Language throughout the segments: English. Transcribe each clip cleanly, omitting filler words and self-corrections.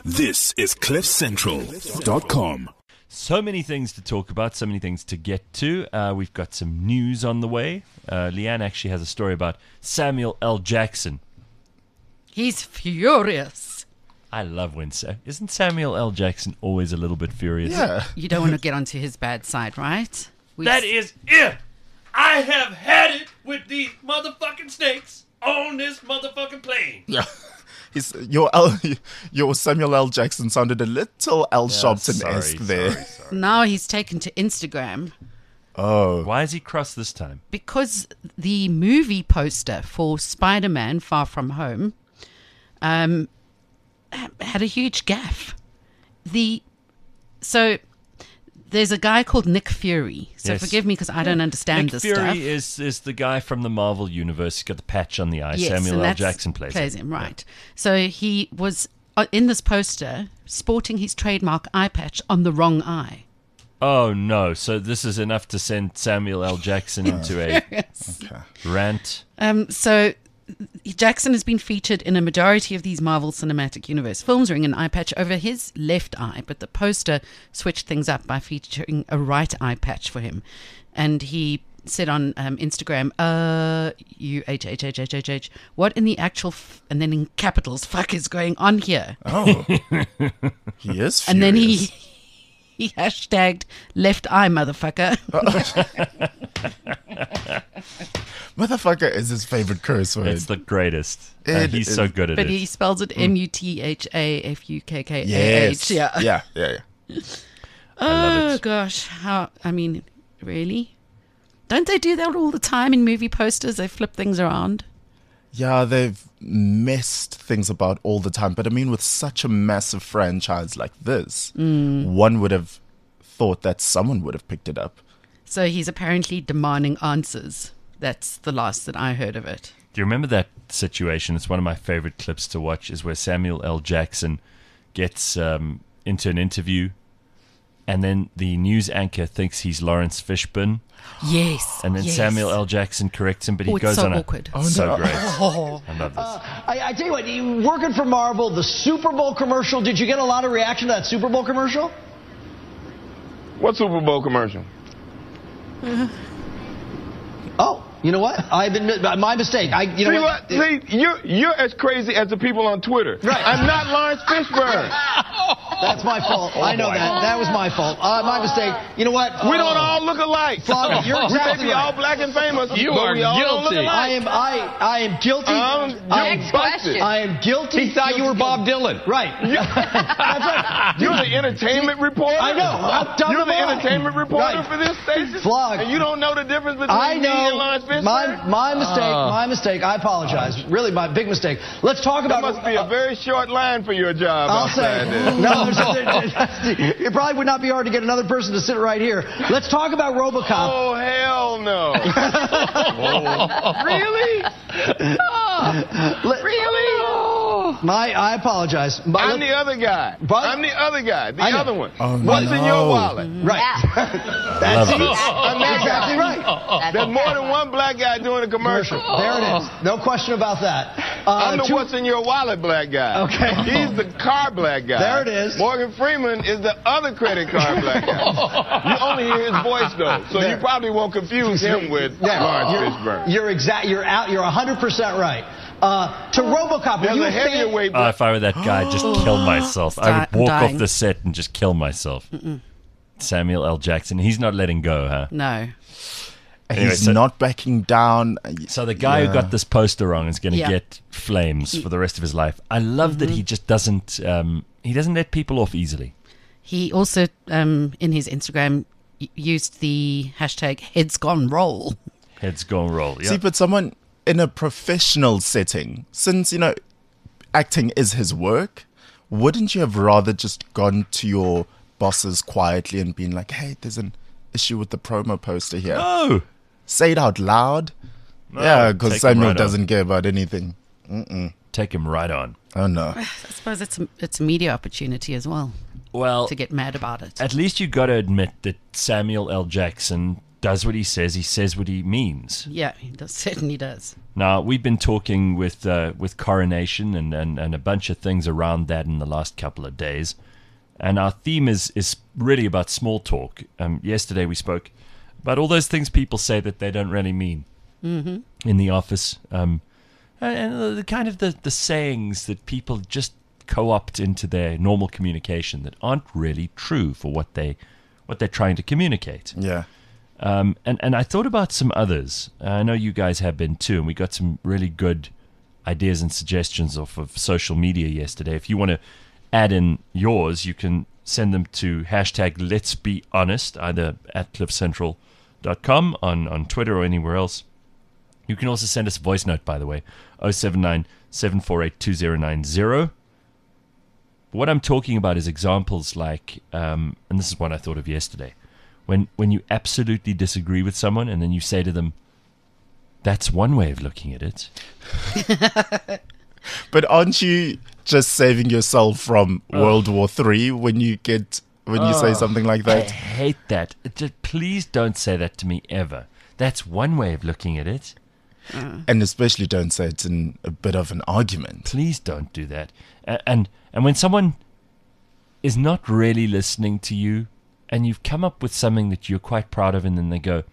This is CliffCentral.com. So many things to talk about, so many things to get to. We've got some news on the way. Leanne actually has a story about Samuel L. Jackson. He's furious. I love when isn't Samuel L. Jackson always a little bit furious? Yeah. You don't want to get onto his bad side, right? That is it. I have had it with these motherfucking snakes on this motherfucking plane. Yeah. Your Samuel L. Jackson sounded a little Al Sharpton-esque there. Sorry. Now he's taken to Instagram Oh. Why has he crossed this time? because the movie poster for Spider-Man Far From Home had a huge gaffe. So there's a guy called Nick Fury. So Yes. forgive me because I don't understand Nick this Fury stuff. is the guy from the Marvel universe. He's got the patch on the eye. Yes, Samuel and L. that's- Jackson plays him, right. So he was in this poster sporting his trademark eye patch on the wrong eye. Oh, no. So this is enough to send Samuel L. Jackson into a rant. So Jackson has been featured in a majority of these Marvel Cinematic Universe films wearing an eye patch over his left eye, but the poster switched things up by featuring a right eye patch for him. And he said on Instagram, UHHHHH, what in the actual, and then in capitals, fuck is going on here? Oh. He is furious. And then he hashtagged left eye, motherfucker. Motherfucker is his favorite curse word. It's the greatest. It He's is- so good at But it. he spells it MUTHAFUKKAH. Yes. Yeah. Yeah. Oh, gosh. Really? Don't they do that all the time in movie posters? They flip things around. Yeah, they've messed things about all the time. But I mean, with such a massive franchise like this, one would have thought that someone would have picked it up. So he's apparently demanding answers. That's the last that I heard of it. Do you remember that situation? It's one of my favorite clips to watch, is where Samuel L. Jackson gets into an interview, and then the news anchor thinks he's Lawrence Fishburne, Yes. and then yes. Samuel L. Jackson corrects him, but he Oh, it's goes so on awkward. a... so no. great. I love this. I tell you what, you working for Marvel, the Super Bowl commercial, did you get a lot of reaction to that Super Bowl commercial? What Super Bowl commercial? Oh, you know what? I've been my mistake. You know See what? what? See, you're as crazy as the people on Twitter. Right. I'm not Lawrence Fishburne. That's my fault. I know that. That was my fault. My mistake. You know what? We don't all look alike. Flavia, you're We may exactly be all right. black and famous, You but are we all don't look guilty. alike. I am guilty. Next question. I am guilty. He thought you were Bob Dylan. Right. That's right. You're the entertainment reporter. I know. I'm dumb You're the as I. entertainment reporter Right. for this station. Flog. And you don't know the difference between I me and know. Lawrence Fishburne. My mistake. My mistake. I apologize. Really, my big mistake. Let's talk That about. must be a very short line for your job I'll outside say. there. No, it probably would not be hard to get another person to sit right here. Let's talk about RoboCop. Oh, hell no. Really? I apologize. I'm the other guy. But- I'm the other guy. The I know. other one. Oh, What's in no. your wallet? Right. Love See? this. I'm that Exactly guy. right. There's more than one black guy doing a commercial. There it is. No question about that. I'm the two- what's in your wallet black guy. Okay. He's the car black guy. There it is. Morgan Freeman is the other credit card black guy. You only hear his voice though, so you probably won't confuse him with Lawrence Fishburne. You're 100% right. To RoboCop, were There's you a a fan? heavyweight Oh, if I were that guy, I'd just kill myself. I would I'm walk dying. off the set and just kill myself. Samuel L. Jackson. He's not letting go, huh? No. Anyway, He's so- not backing down. So the guy who got this poster wrong is going to Yeah. get flames for the rest of his life. I love that he just doesn't. He doesn't let people off easily. He also, in his Instagram, used the hashtag heads gone roll. Heads go and roll. Yeah. See, but someone in a professional setting, since, acting is his work, wouldn't you have rather just gone to your bosses quietly and been like, hey, there's an issue with the promo poster here? Oh, Say it out loud. No, Yeah, take because him Samuel right on. doesn't care about anything. Take him right on. Oh, no. I suppose it's a media opportunity as well Well, to get mad about it. at least you got to admit that Samuel L. Jackson does what he says what he means. Yeah, he does, certainly does. Now, we've been talking with Coronation and a bunch of things around that in the last couple of days. And our theme is really about small talk. Yesterday we spoke about all those things people say that they don't really mean in the office. And the kind of the sayings that people just co-opt into their normal communication that aren't really true for what they're trying to communicate. Yeah. And I thought about some others. I know you guys have been too, and we got some really good ideas and suggestions off of social media yesterday. If you want to add in yours, you can send them to #Let'sBeHonest, either at cliffcentral.com on Twitter or anywhere else. You can also send us a voice note, by the way, 079 748 2090. What I'm talking about is examples like, and this is one I thought of yesterday, when you absolutely disagree with someone and then you say to them, that's one way of looking at it. But aren't you just saving yourself from World War III when you say something like I that? hate that. Please don't say that to me ever. That's one way of looking at it. And especially don't say it in a bit of an argument. Please don't do that. And when someone is not really listening to you and you've come up with something that you're quite proud of and then they go,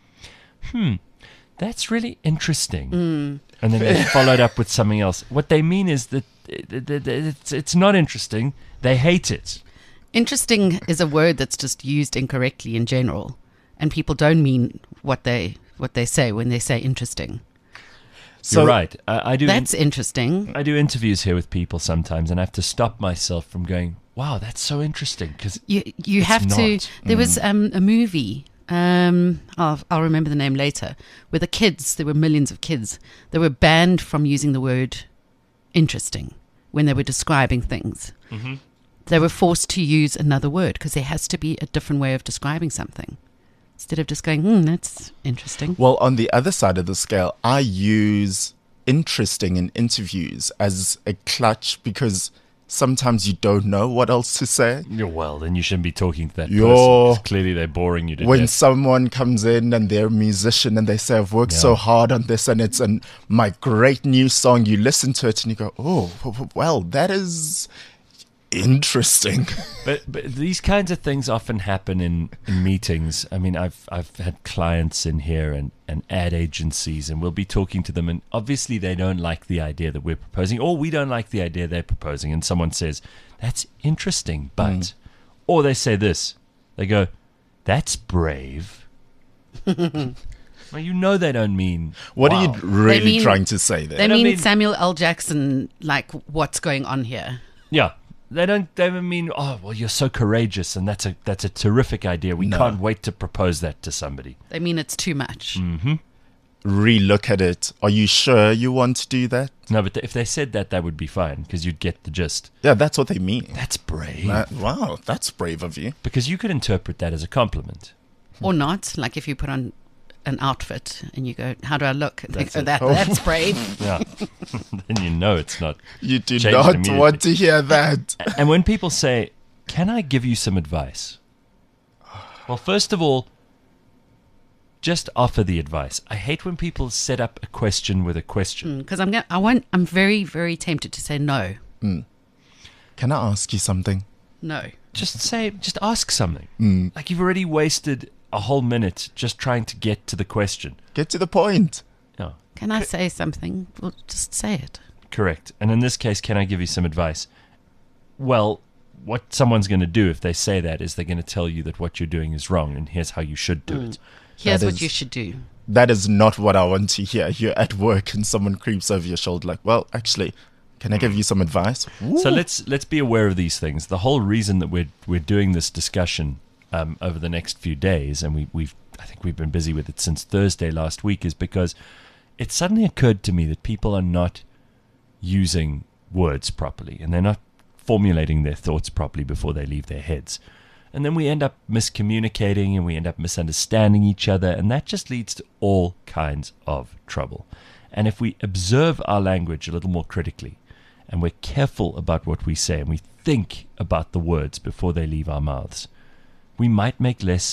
that's really interesting. And then they followed up with something else. What they mean is that it's not interesting. They hate it. Interesting is a word that's just used incorrectly in general, and people don't mean what they say when they say interesting. So, You're right. I do. That's interesting. I do interviews here with people sometimes, and I have to stop myself from going, "Wow, that's so interesting." Because You have to. not. There was a movie. I'll remember the name later. Where the kids, there were millions of kids, they were banned from using the word interesting when they were describing things. Mm-hmm. They were forced to use another word because there has to be a different way of describing something. Instead of just going, that's interesting. well, on the other side of the scale, I use interesting in interviews as a clutch because sometimes you don't know what else to say. Well, then you shouldn't be talking to that You're- person. 'Cause clearly, they're boring you to When death. someone comes in and they're a musician and they say, I've worked so hard on this and it's my great new song, you listen to it and you go, oh, well, that is interesting. But these kinds of things often happen in meetings. I mean, I've had clients in here and ad agencies, and we'll be talking to them, and obviously they don't like the idea that we're proposing, or we don't like the idea they're proposing, and someone says, that's interesting, but... Or they say this. They go, that's brave. Well, you know they don't mean... What wow. are you really They mean- trying to say there? They don't mean mean- Samuel L. Jackson, like, what's going on here? Yeah. They don't mean, oh, well, you're so courageous, and that's a terrific idea. We can't wait to propose that to somebody. They mean it's too much. Re-look at it. Are you sure you want to do that? No, but if they said that would be fine, because you'd get the gist. Yeah, that's what they mean. That's brave. Wow, that's brave of you. Because you could interpret that as a compliment. Or not. Like if you put on an outfit and you go, how do I look? And That's they it. go, that's brave. Yeah. Then you know it's not. You do Change it not immediately. want to hear that. And when people say, can I give you some advice? Well, first of all, just offer the advice. I hate when people set up a question with a question. Because I'm very, very tempted to say no. Can I ask you something? No. Just ask something. Like you've already wasted a whole minute just trying to get to the question. Get to the point. No, Can I say something? Well, just say it. correct. And in this case, can I give you some advice? Well, what someone's going to do if they say that is they're going to tell you that what you're doing is wrong and here's how you should do it. Here's That what is- you should do. That is not what I want to hear. You're at work and someone creeps over your shoulder like, well, actually, can I give you some advice? So let's be aware of these things. The whole reason that we're doing this discussion over the next few days, and I think we've been busy with it since Thursday last week, is because it suddenly occurred to me that people are not using words properly and they're not formulating their thoughts properly before they leave their heads. And then we end up miscommunicating and we end up misunderstanding each other, and that just leads to all kinds of trouble. And if we observe our language a little more critically and we're careful about what we say and we think about the words before they leave our mouths, we might make less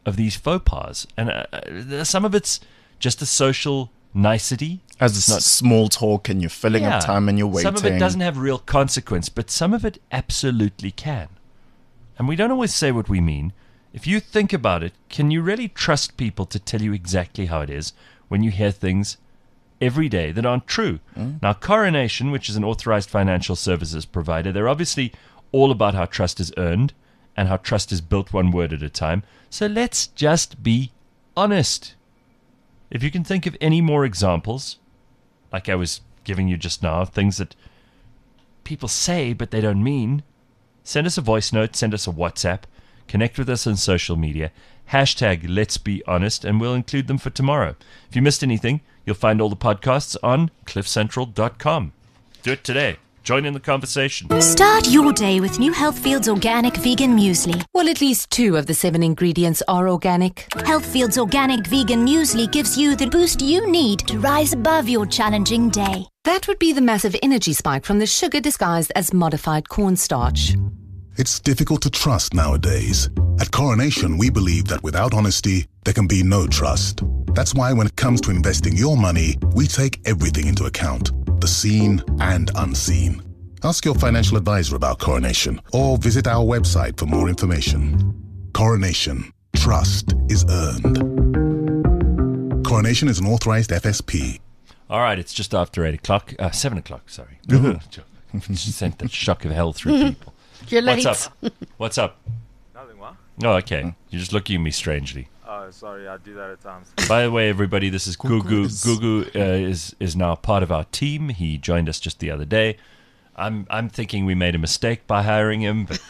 of these faux pas. And some of it's just a social nicety. As small talk, and you're filling up time and you're waiting. Some of it doesn't have real consequence, but some of it absolutely can. And we don't always say what we mean. If you think about it, can you really trust people to tell you exactly how it is when you hear things every day that aren't true? Now, Coronation, which is an authorized financial services provider, they're obviously all about how trust is earned and how trust is built one word at a time. So let's just be honest. If you can think of any more examples, like I was giving you just now, things that people say but they don't mean, send us a voice note, send us a WhatsApp, connect with us on social media, #Let'sBeHonest, and we'll include them for tomorrow. If you missed anything, you'll find all the podcasts on cliffcentral.com. Do it today. Join in the conversation. Start your day with New Healthfield's organic vegan muesli. Well, at least 2 of the 7 ingredients are organic. Healthfield's organic vegan muesli gives you the boost you need to rise above your challenging day. That would be the massive energy spike from the sugar disguised as modified cornstarch. It's difficult to trust nowadays. At Coronation, we believe that without honesty, there can be no trust. That's why when it comes to investing your money, we take everything into account, the seen and unseen. Ask your financial advisor about Coronation or visit our website for more information. Coronation. Trust is earned. Coronation is an authorized FSP. All right, it's just after 8 o'clock. 7 o'clock, sorry. Just sent that shock of hell through people. You're late. What's up? Nothing, what? Oh, okay. You're just looking at me strangely. Oh, sorry, I do that at times. By the way, everybody, this is Gugu. Gugu is now part of our team. He joined us just the other day. I'm thinking we made a mistake by hiring him, but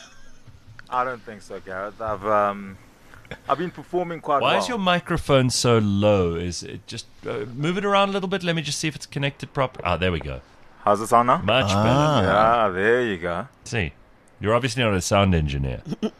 I don't think so, Gareth. I've been performing quite well. Why is your microphone so low? Is it just move it around a little bit? Let me just see if it's connected properly. Ah, there we go. How's the sound now? Much better. Yeah, there you go. See, you're obviously not a sound engineer.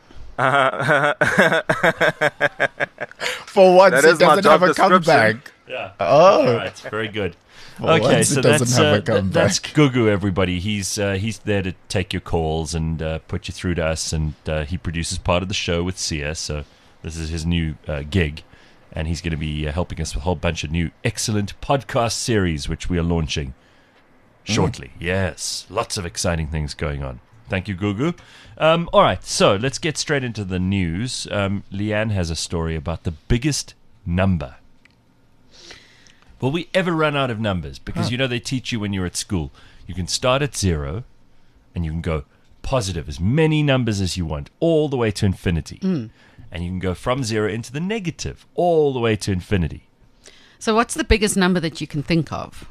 For once, it doesn't have a comeback. Yeah. Oh. All right. Very good. For once, so that's Gugu, everybody. He's there to take your calls and put you through to us, and he produces part of the show with Sia, so this is his new gig, and he's going to be helping us with a whole bunch of new excellent podcast series, which we are launching shortly. Yes, lots of exciting things going on. Thank you, Gugu. All right, so let's get straight into the news. Leanne has a story about the biggest number. Will we ever run out of numbers? Because, you know, they teach you when you're at school. You can start at 0 and you can go positive, as many numbers as you want, all the way to infinity. And you can go from 0 into the negative, all the way to infinity. So what's the biggest number that you can think of?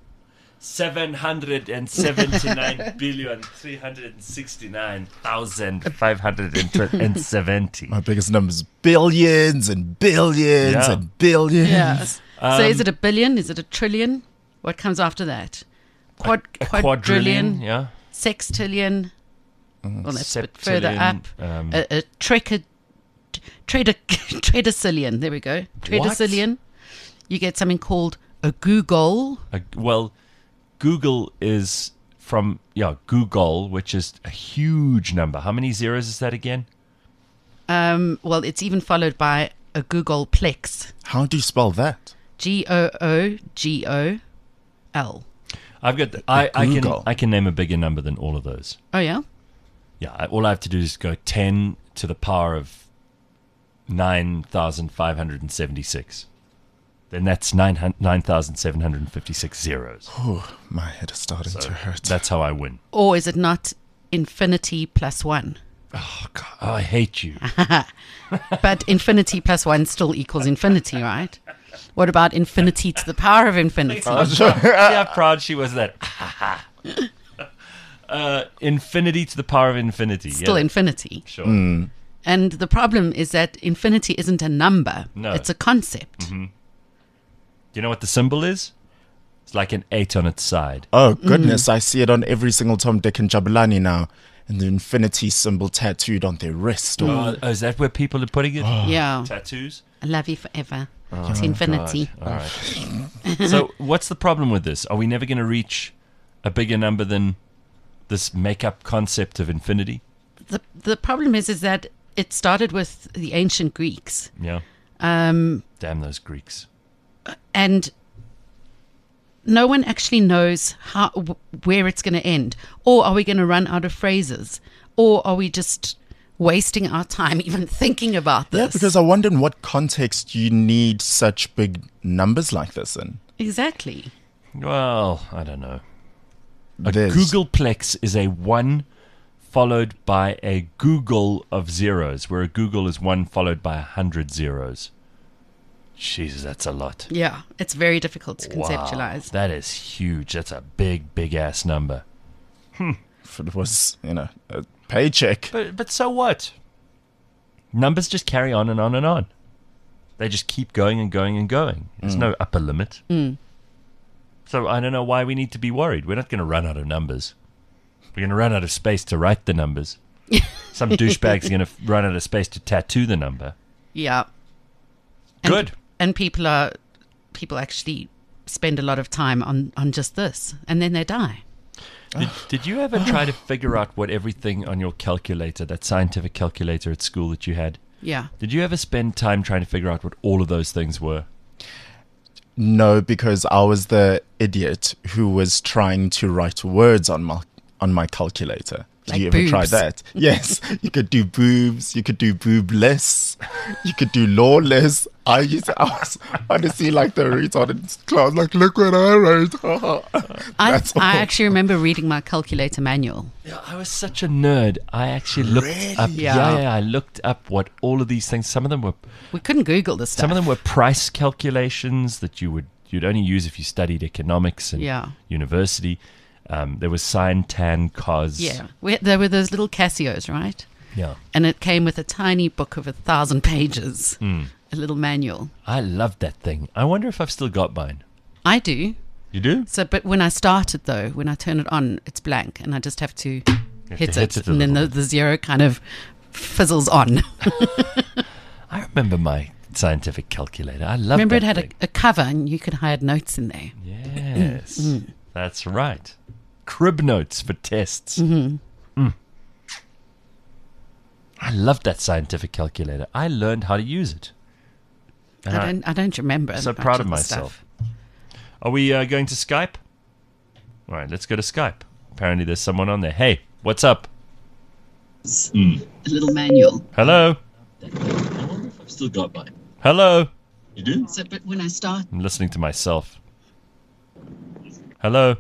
779,369,570. My biggest number is billions and billions and billions. Yeah. So is it a billion? Is it a trillion? What comes after that? Quadrillion, yeah. Sextillion. Well, that's a bit further up. A tredecillion. There we go. Tredecillion. You get something called a googol. Well, Google is from, Google, which is a huge number. How many zeros is that again? Well, it's even followed by a googolplex. How do you spell that? Googol. I've got. I can name a bigger number than all of those. Oh yeah. Yeah. All I have to do is go 10 to the power of 9,576. Then that's 9,756 zeros. Oh, my head is starting to hurt. That's how I win. Or is it not infinity plus 1? Oh God, I hate you. But infinity plus 1 still equals infinity, right? What about infinity to the power of infinity? See how proud she was that. Infinity to the power of infinity. Still infinity. Sure. And the problem is that infinity isn't a number. No. It's a concept. Mm-hmm. Do you know what the symbol is? It's like an 8 on its side. Oh, goodness. I see it on every single Tom, Dick and Jabulani now. And the infinity symbol tattooed on their wrist. Oh, is that where people are putting it? Yeah. Tattoos? I love you forever. It's infinity. God. All right. So what's the problem with this? Are we never going to reach a bigger number than this make-up concept of infinity? The problem is that it started with the ancient Greeks. Yeah. Damn those Greeks. And no one actually knows where it's going to end. Or are we going to run out of phrases? Or are we just wasting our time even thinking about this? Yeah, because I wonder in what context you need such big numbers like this in. Exactly. Well, I don't know. A Googleplex is a 1 followed by a Google of zeros, where a Google is 1 followed by 100 zeros. Jesus, that's a lot. Yeah, it's very difficult to conceptualize. That is huge. That's a big, big ass number. If it was, a paycheck. But so what? Numbers just carry on and on and on. They just keep going and going and going. There's no upper limit. So I don't know why we need to be worried. We're not going to run out of numbers. We're going to run out of space to write the numbers. Some douchebag's going to run out of space to tattoo the number. Yeah. Good. And people actually spend a lot of time on just this, and then they die. Did you ever try to figure out what everything on your calculator, that scientific calculator at school that you had? Yeah. Did you ever spend time trying to figure out what all of those things were? No, because I was the idiot who was trying to write words on my calculator. Did you ever try that? Yes. You could do boobs. You could do boobless. You could do lawless. I was honestly like the retarded class. Like, look what I wrote. I actually remember reading my calculator manual. Yeah, I was such a nerd. I actually looked up. Yeah, I looked up what all of these things. Some of them were. We couldn't Google this stuff. Some of them were price calculations that you'd only use if you studied economics in university. There was sine, tan, cos. Yeah, there were those little Casios, right? Yeah. And it came with a tiny book of 1,000 pages, a little manual. I loved that thing. I wonder if I've still got mine. I do. You do? So, but when I start it, though, when I turn it on, it's blank, and I just have to hit it, and then the zero kind of fizzles on. I remember my scientific calculator. I loved Remember that it had thing. a cover, and you could hide notes in there. Yes, that's right. Crib notes for tests. I loved that scientific calculator. I learned how to use it. I don't remember. I'm so proud of myself. Are we going to Skype? All right, let's go to Skype. Apparently there's someone on there. Hey, what's up? A little manual. Hello? I wonder if I've still got mine. Hello? You do? So, but when I start... I'm listening to myself. Hello?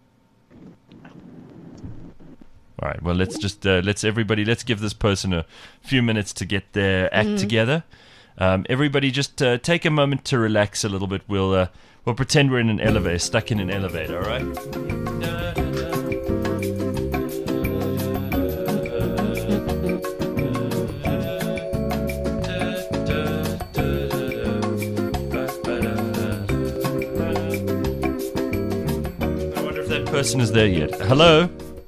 All right, well, let's just, let's give this person a few minutes to get their act together. Everybody just take a moment to relax a little bit. We'll pretend we're in an elevator, stuck in an elevator, all right? I wonder if that person is there yet. Hello?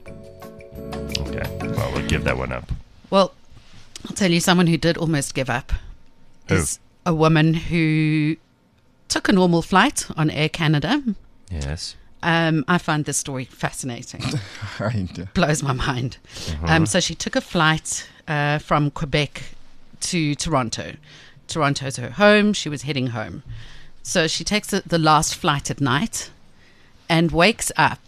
Well, we'll give that one up. Well, I'll tell you, someone who did almost give up is a woman who took a normal flight on Air Canada. Yes. I find this story fascinating. Blows my mind. So she took a flight from Quebec to Toronto. Toronto's her home. She was heading home. So she takes the last flight at night and wakes up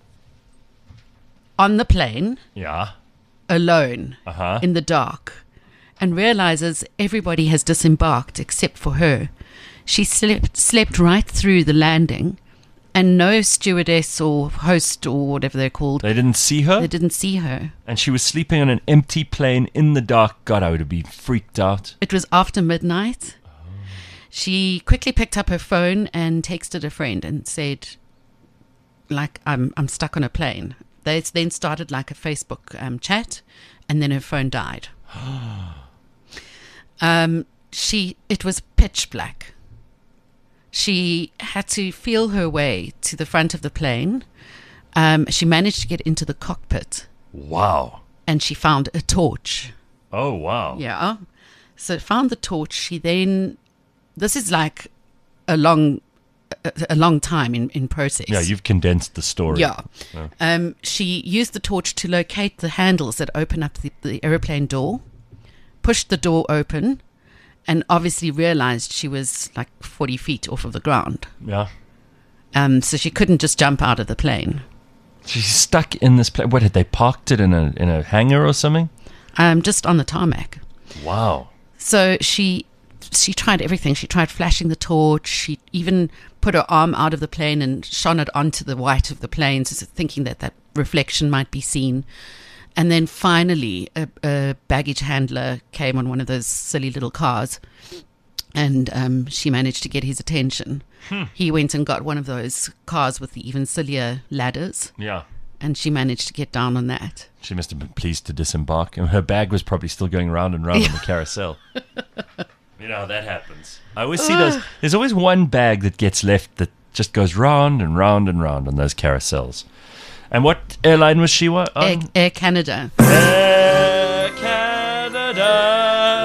on the plane. Yeah. Alone in the dark, and realizes everybody has disembarked except for her. She slept right through the landing, and no stewardess or host or whatever they're called. They didn't see her? They didn't see her. And she was sleeping on an empty plane in the dark. God, I would have been freaked out. It was after midnight. She quickly picked up her phone and texted a friend and said, like, I'm stuck on a plane. They then started like a Facebook chat, and then her phone died. It was pitch black. She had to feel her way to the front of the plane. She managed to get into the cockpit. Wow. And she found a torch. Oh, wow. Yeah. So found the torch. She then, this is like a long time in process. Yeah, you've condensed the story. Yeah. She used the torch to locate the handles that open up the airplane door. pushed the door open and obviously realized she was like 40 feet off of the ground. Yeah. So she couldn't just jump out of the plane. She's stuck in this plane. What, had they parked it in a hangar or something? Just on the tarmac. Wow. So she tried everything. She tried flashing the torch. She even put her arm out of the plane and shone it onto the white of the plane, so thinking that reflection might be seen. And then finally, a baggage handler came on one of those silly little cars, and she managed to get his attention. He went and got one of those cars with the even sillier ladders. Yeah. And she managed to get down on that. She must have been pleased to disembark. And her bag was probably still going round and round on the carousel. You know how that happens. I always see those. There's always one bag that gets left that just goes round and round and round on those carousels. And what airline was she on? Air Canada. Air Canada.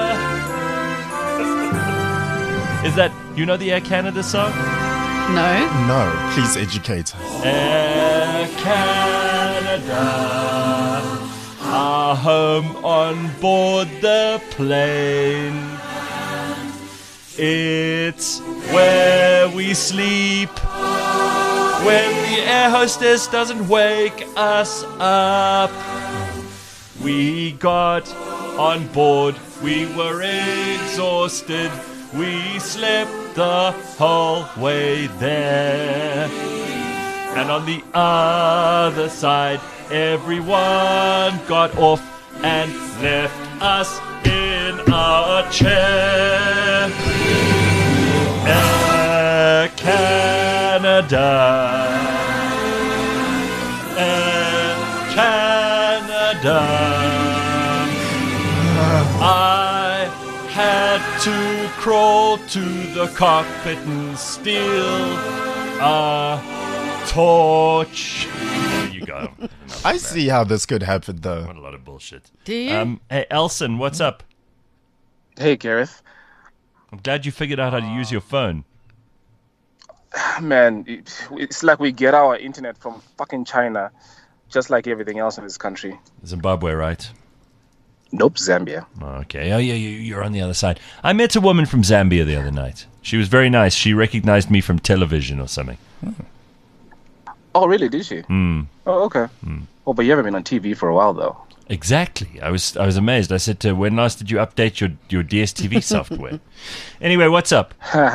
Is that, you know the Air Canada song? No. No, please educate. Air Canada, our home on board the plane. It's where we sleep when the air hostess doesn't wake us up. We got on board, we were exhausted, we slept the whole way there. And on the other side, everyone got off and left us in a chair. Air Canada, Air Canada. I had to crawl to the cockpit and steal a torch. There you go. I see how this could happen, though. What a lot of bullshit. Do you? Hey, Elson, what's up? Hey, Gareth. I'm glad you figured out how to use your phone. Man, it's like we get our internet from fucking China, just like everything else in this country. Zimbabwe, right? Nope, Zambia. Okay. Oh, yeah, you're on the other side. I met a woman from Zambia the other night. She was very nice. She recognized me from television or something. Oh, really? Did she? Mm. Oh, okay. Oh, but you haven't been on TV for a while, though. Exactly. I was amazed. I said to her, when last did you update your DSTV software? Anyway, what's up?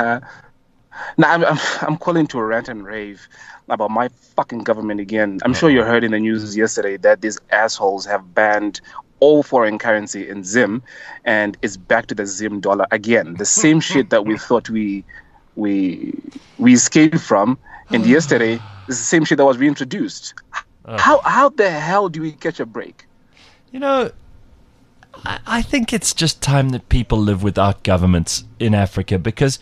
Nah, I'm calling to rant and rave about my fucking government again. I'm sure you heard in the news yesterday that these assholes have banned all foreign currency in Zim, and it's back to the Zim dollar again. The same shit that we thought we escaped from, and yesterday is the same shit that was reintroduced. How the hell do we catch a break? You know, I think it's just time that people live without governments in Africa, because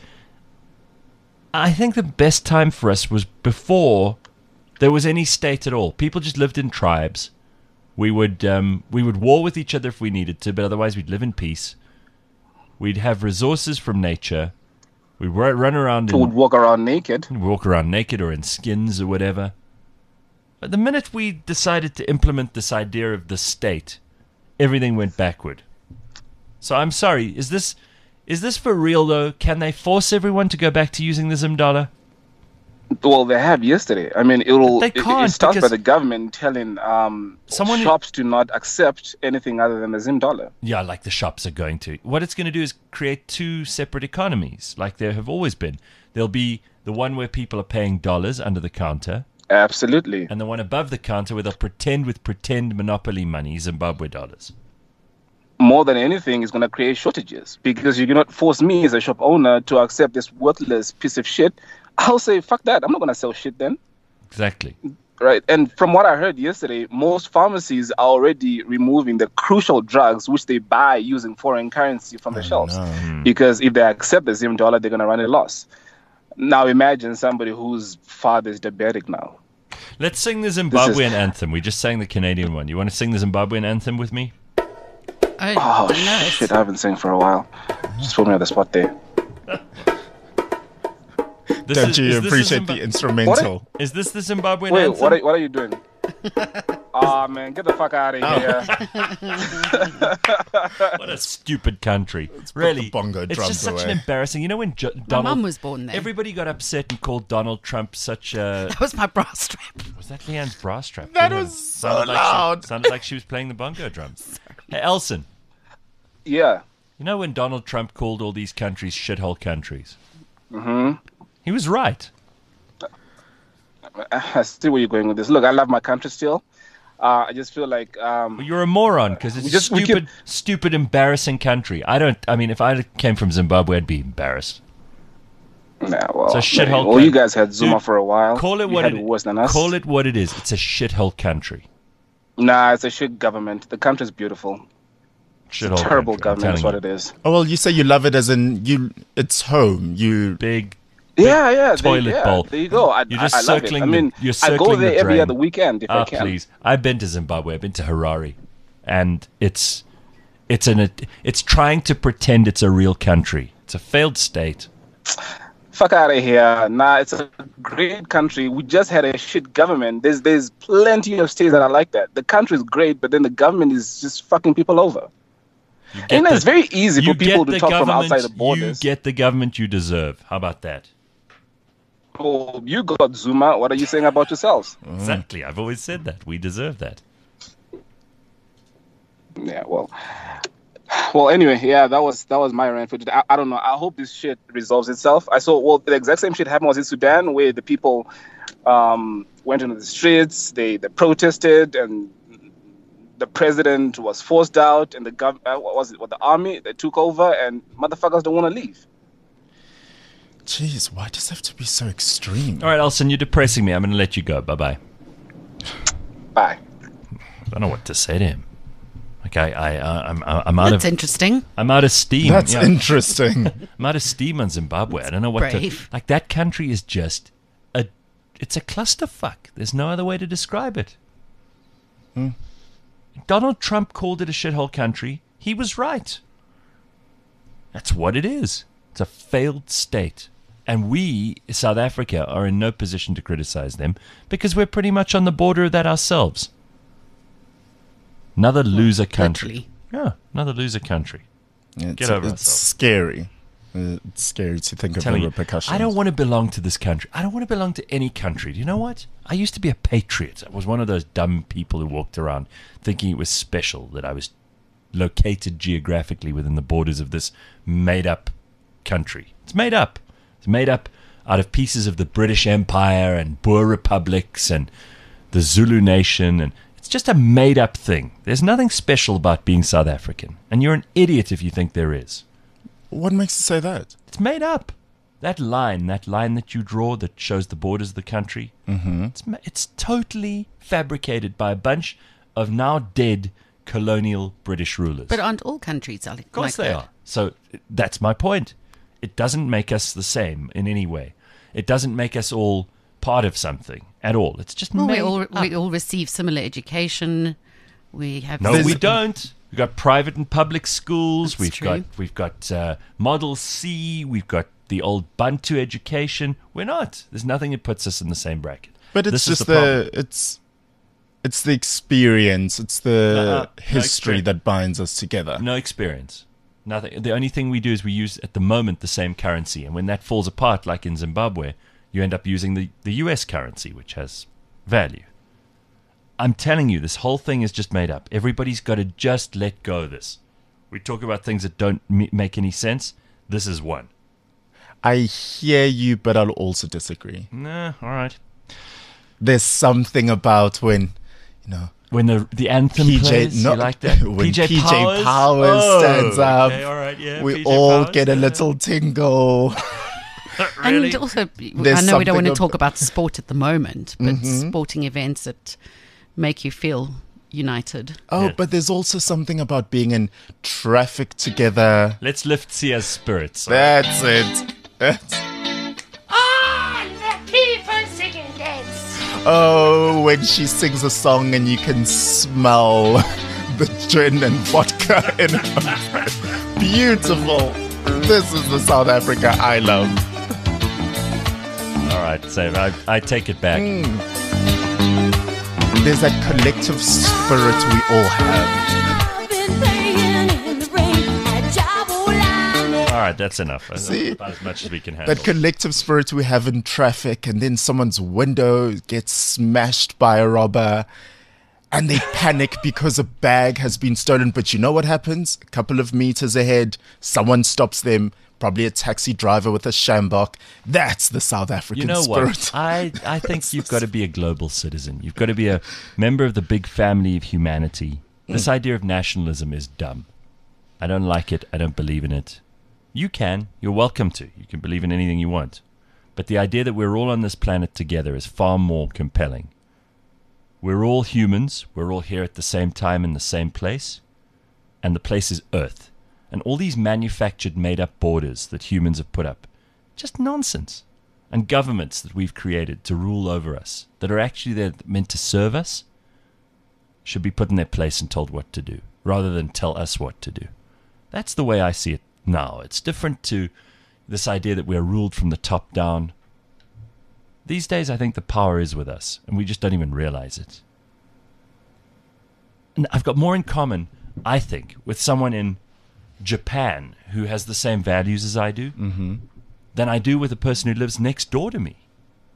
I think the best time for us was before there was any state at all. People just lived in tribes. We would war with each other if we needed to, but otherwise we'd live in peace. We'd have resources from nature. We'd run around. We'd walk around naked. Walk around naked or in skins or whatever. But the minute we decided to implement this idea of the state, everything went backward. So I'm sorry, is this for real though? Can they force everyone to go back to using the Zim dollar? Well, they have yesterday. I mean, it starts by the government telling shops to not accept anything other than the Zim dollar. Yeah, like the shops are going to. What it's going to do is create two separate economies, like there have always been. There'll be the one where people are paying dollars under the counter. Absolutely. And the one above the counter where they'll pretend monopoly money, Zimbabwe dollars. More than anything, is going to create shortages, because you cannot force me as a shop owner to accept this worthless piece of shit. I'll say, fuck that. I'm not going to sell shit then. Exactly. Right. And from what I heard yesterday, most pharmacies are already removing the crucial drugs which they buy using foreign currency from the shelves. Because if they accept the Zim dollar, they're going to run a loss. Now imagine somebody whose father is diabetic now. Let's sing the Zimbabwean anthem. We just sang the Canadian one. You want to sing the Zimbabwean anthem with me? Oh, shit. I haven't sang for a while. Just put me on the spot there. Don't you appreciate the instrumental? Is this the Zimbabwean anthem? Wait, what are you doing? Oh man, get the fuck out of here! What a stupid country! Really, bongo it's drums just such an away. embarrassing. You know when My Donald mum was born there. everybody got upset and called Donald Trump such a. That was my bra strap. Was that Leanne's bra strap? That Yeah. was so sounded loud. Like sounded like she was playing the bongo drums. Hey, Elson, Yeah. you know when Donald Trump called all these countries shithole countries? Mm-hmm. He was right. I see where you're going with this. Look, I love my country still. I just feel like Well, you're a moron because it's we a stupid, embarrassing country. I mean, if I came from Zimbabwe, I'd be embarrassed. Nah, well, It's a shithole. well, you guys had Zuma Dude, for a while. Call it You what had it worse than us. Call it what it is. It's a shithole country. Nah, it's a shit government. The country's beautiful. Shithole Terrible country, I'm government is what telling it is. Oh well, you say you love it as in it's home. You Big Yeah. toilet bowl. There you go. You're just I love it. circling. I mean, you're I circling go there the every drain. other weekend if I can. Please, I've been to Zimbabwe. I've been to Harare, and it's trying to pretend it's a real country. It's a failed state. Fuck out of here. Nah, it's a great country. We just had a shit government. There's plenty of states that are like that. The country is great, but then the government is just fucking people over. And it's very easy for people to talk from outside the borders. You get the government you deserve. How about that? Oh, you got Zuma. What are you saying about yourselves? Exactly. I've always said that. We deserve that. Yeah, well, anyway, yeah, that was my rant for today. I don't know. I hope this shit resolves itself. I saw, the exact same shit happened was in Sudan, where the people went into the streets, they protested, and the president was forced out, and the army, they took over, and motherfuckers don't want to leave. Jeez, why does it have to be so extreme? All right, Elson, you're depressing me. I'm going to let you go. Bye-bye. Bye. I don't know what to say to him. Okay, I'm out That's of. interesting. I'm out of steam. That's interesting. I'm out of steam on Zimbabwe. I don't know what Brave. to. Like, that country is just it's a clusterfuck. There's no other way to describe it. Donald Trump called it a shithole country. He was right. That's what it is. It's a failed state. And we, South Africa, are in no position to criticize them because we're pretty much on the border of that ourselves. Another loser country. Literally. Yeah, another loser country. It's, Get over it's ourselves. scary. It's scary to think of the Telling you, repercussions. I don't want to belong to this country. I don't want to belong to any country. Do you know what? I used to be a patriot. I was one of those dumb people who walked around thinking it was special that I was located geographically within the borders of this made-up country. It's made up. It's made up out of pieces of the British Empire and Boer republics and the Zulu nation, and it's just a made-up thing. There's nothing special about being South African, and you're an idiot if you think there is. What makes you say that? It's made up. That line that you draw that shows the borders of the country, it's totally fabricated by a bunch of now dead colonial British rulers. But aren't all countries like that? Of course they are. So that's my point. It doesn't make us the same in any way. It doesn't make us all part of something at all. It's just made up. We all receive similar education. We have No, we don't. We've got private and public schools. That's We've got Model C. We've got the old Bantu education. We're not. There's nothing that puts us in the same bracket. But it's This is just problem. it's the experience, it's the No history experience. that binds us together. No experience. Nothing. The only thing we do is we use at the moment the same currency, and when that falls apart, like in Zimbabwe, you end up using the US currency, which has value. I'm telling you, this whole thing is just made up. Everybody's got to just let go of this. We talk about things that don't make any sense. This is one. I hear you, but I'll also disagree. Nah, all right. There's something about when, when the anthem plays, you like that? When PJ Powers stands up, okay, all right, yeah, we PJ all Powers, get a yeah. little tingle. Really? And also, There's I know we don't want something to talk about sport at the moment, but Mhm. sporting events that make you feel united. Oh, but there's also something about being in traffic together. Let's lift Sia's spirits. That's it. Ah, the people sing and dance. Oh, when she sings a song and you can smell the gin and vodka in her breath. Beautiful. This is the South Africa I love. All right, so I take it back. there's that collective spirit we all have. All right, that's enough. See? About as much as we can handle. That collective spirit we have in traffic, and then someone's window gets smashed by a robber, and they panic because a bag has been stolen. But you know what happens? A couple of meters ahead, someone stops them, probably a taxi driver with a shambok. That's the South African You know spirit. what? I think you've got to be a global citizen. You've got to be a member of the big family of humanity. This idea of nationalism is dumb. I don't like it. I don't believe in it. You can. You're welcome to. You can believe in anything you want. But the idea that we're all on this planet together is far more compelling. We're all humans. We're all here at the same time in the same place. And the place is Earth. And all these manufactured, made-up borders that humans have put up, just nonsense. And governments that we've created to rule over us, that are actually there meant to serve us, should be put in their place and told what to do, rather than tell us what to do. That's the way I see it now. It's different to this idea that we're ruled from the top down. These days, I think the power is with us, and we just don't even realize it. And I've got more in common, I think, with someone in Japan who has the same values as I do, than I do with a person who lives next door to me.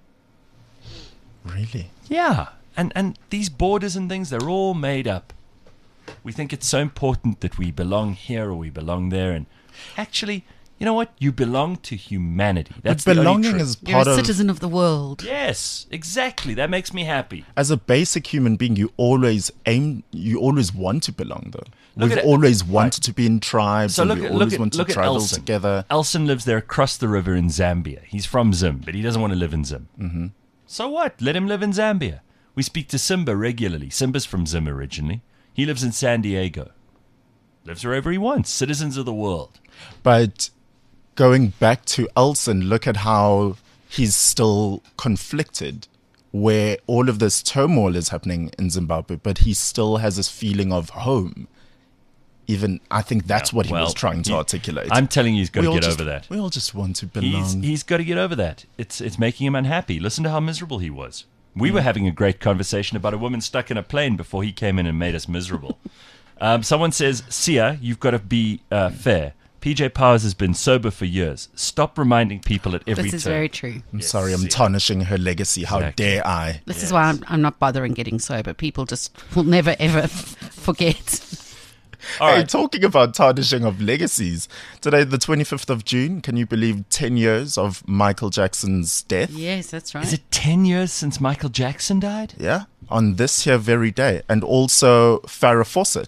Really? Yeah. And these borders and things, they're all made up. We think it's so important that we belong here or we belong there. And actually, you know what? You belong to humanity. That's but the only belonging truth. is You're part a of... citizen of the world. Yes, exactly. That makes me happy. As a basic human being, you always want to belong, though. Look We've at it. always wanted to be in tribes, So and look we at, always look at, want to look at travel Elson. together. Elson lives there across the river in Zambia. He's from Zim, but he doesn't want to live in Zim. Mm-hmm. So what? Let him live in Zambia. We speak to Simba regularly. Simba's from Zim originally. He lives in San Diego. Lives wherever he wants. Citizens of the world. But going back to Elson, look at how he's still conflicted, where all of this turmoil is happening in Zimbabwe, but he still has this feeling of home. Even, I think that's what he was trying to articulate. I'm telling you, he's got to get just, over that. We all just want to belong. He's got to get over that. It's making him unhappy. Listen to how miserable he was. We were having a great conversation about a woman stuck in a plane before he came in and made us miserable. Someone says, Sia, you've got to be fair. PJ Powers has been sober for years. Stop reminding people at every turn. This is very true. I'm sorry, I'm tarnishing her legacy. How dare I? This is why I'm not bothering getting sober. People just will never, ever forget. Hey, talking about tarnishing of legacies, today, the 25th of June, can you believe 10 years of Michael Jackson's death? Yes, that's right. Is it 10 years since Michael Jackson died? Yeah, on this here very day. And also Farrah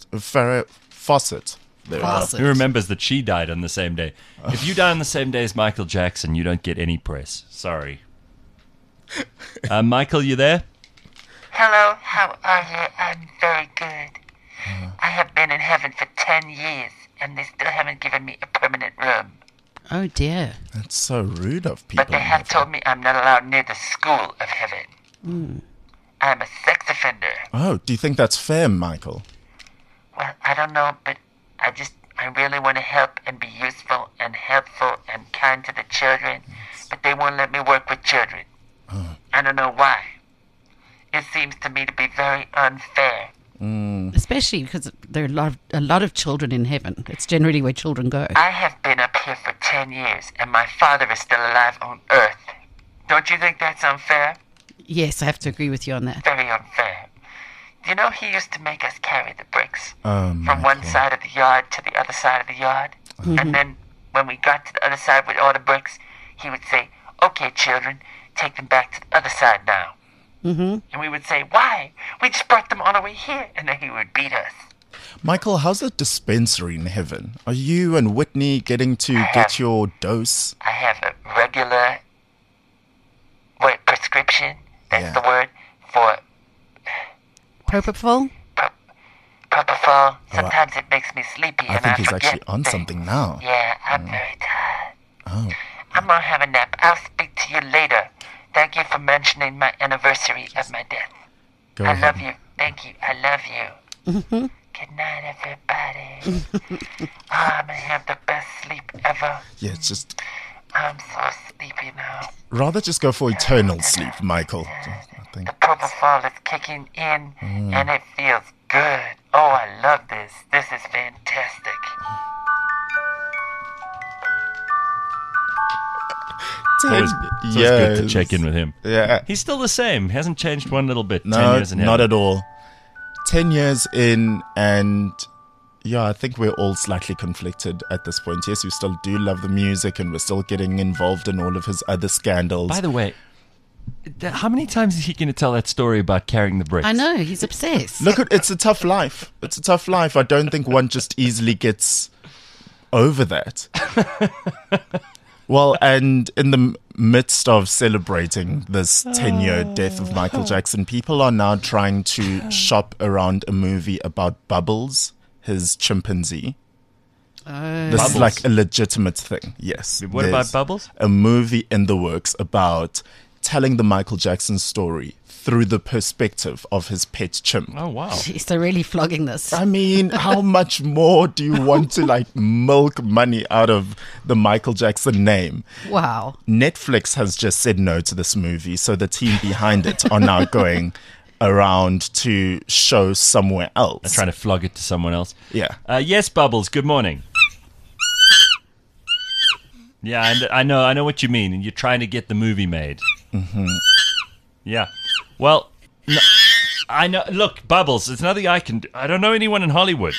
Fawcett. Who remembers that she died on the same day? If you die on the same day as Michael Jackson, you don't get any press. Sorry. Michael, you there? Hello, how are you? I'm very good. I have been in heaven for 10 years, and they still haven't given me a permanent room. Oh, dear. That's so rude of people. But they have told me I'm not allowed near the school of heaven. I'm a sex offender. Oh, do you think that's fair, Michael? Well, I don't know, but I really want to help and be useful and helpful and kind to the children, but they won't let me work with children. I don't know why. It seems to me to be very unfair. Especially because there are a lot of children in heaven. It's generally where children go. I have been up here for 10 years, and my father is still alive on Earth. Don't you think that's unfair? Yes, I have to agree with you on that. Very unfair. You know, he used to make us carry the bricks from one side of the yard to the other side of the yard. And then when we got to the other side with all the bricks, he would say, "Okay, children, take them back to the other side now." And we would say, "Why? We just brought them all the way here." And then he would beat us. Michael, how's the dispensary in heaven? Are you and Whitney getting to get your dose? I have a regular prescription, that's the word, for Propofol? Propofol. Sometimes it makes me sleepy I and think I he's forget actually on things. something now. Yeah, I'm very tired. Oh. I'm going to have a nap. I'll speak to you later. Thank you for mentioning my anniversary of my death. Go I ahead. love you. Thank you. I love you. Good night, everybody. I'm going to have the best sleep ever. Yeah, it's just... I'm so sleepy now. Rather just go for eternal sleep, Michael. I think. The propofol fall is kicking in, and it feels good. Oh, I love this. This is fantastic. It's always good to check in with him. Yeah. He's still the same. Hasn't changed one little bit. No, 10 years in not at all. 10 years in, and yeah, I think we're all slightly conflicted at this point. Yes, we still do love the music, and we're still getting involved in all of his other scandals. By the way, how many times is he going to tell that story about carrying the bricks? I know, he's obsessed. Look, it's a tough life. It's a tough life. I don't think one just easily gets over that. Well, and in the midst of celebrating this 10-year death of Michael Jackson, people are now trying to shop around a movie about Bubbles, his chimpanzee. This Bubbles? is like a legitimate thing, yes. What about Bubbles? A movie in the works about telling the Michael Jackson story through the perspective of his pet chimp. Oh, wow. Jeez, they're really flogging this. I mean, how much more do you want to like milk money out of the Michael Jackson name? Wow. Netflix has just said no to this movie, so the team behind it are now going around to show somewhere else. They're trying to flog it to someone else. Yeah. Yes, Bubbles, good morning. Yeah, and I know what you mean. And you're trying to get the movie made. Mm-hmm. Yeah. Well, no, I know. Look, Bubbles, it's nothing I can do. I don't know anyone in Hollywood.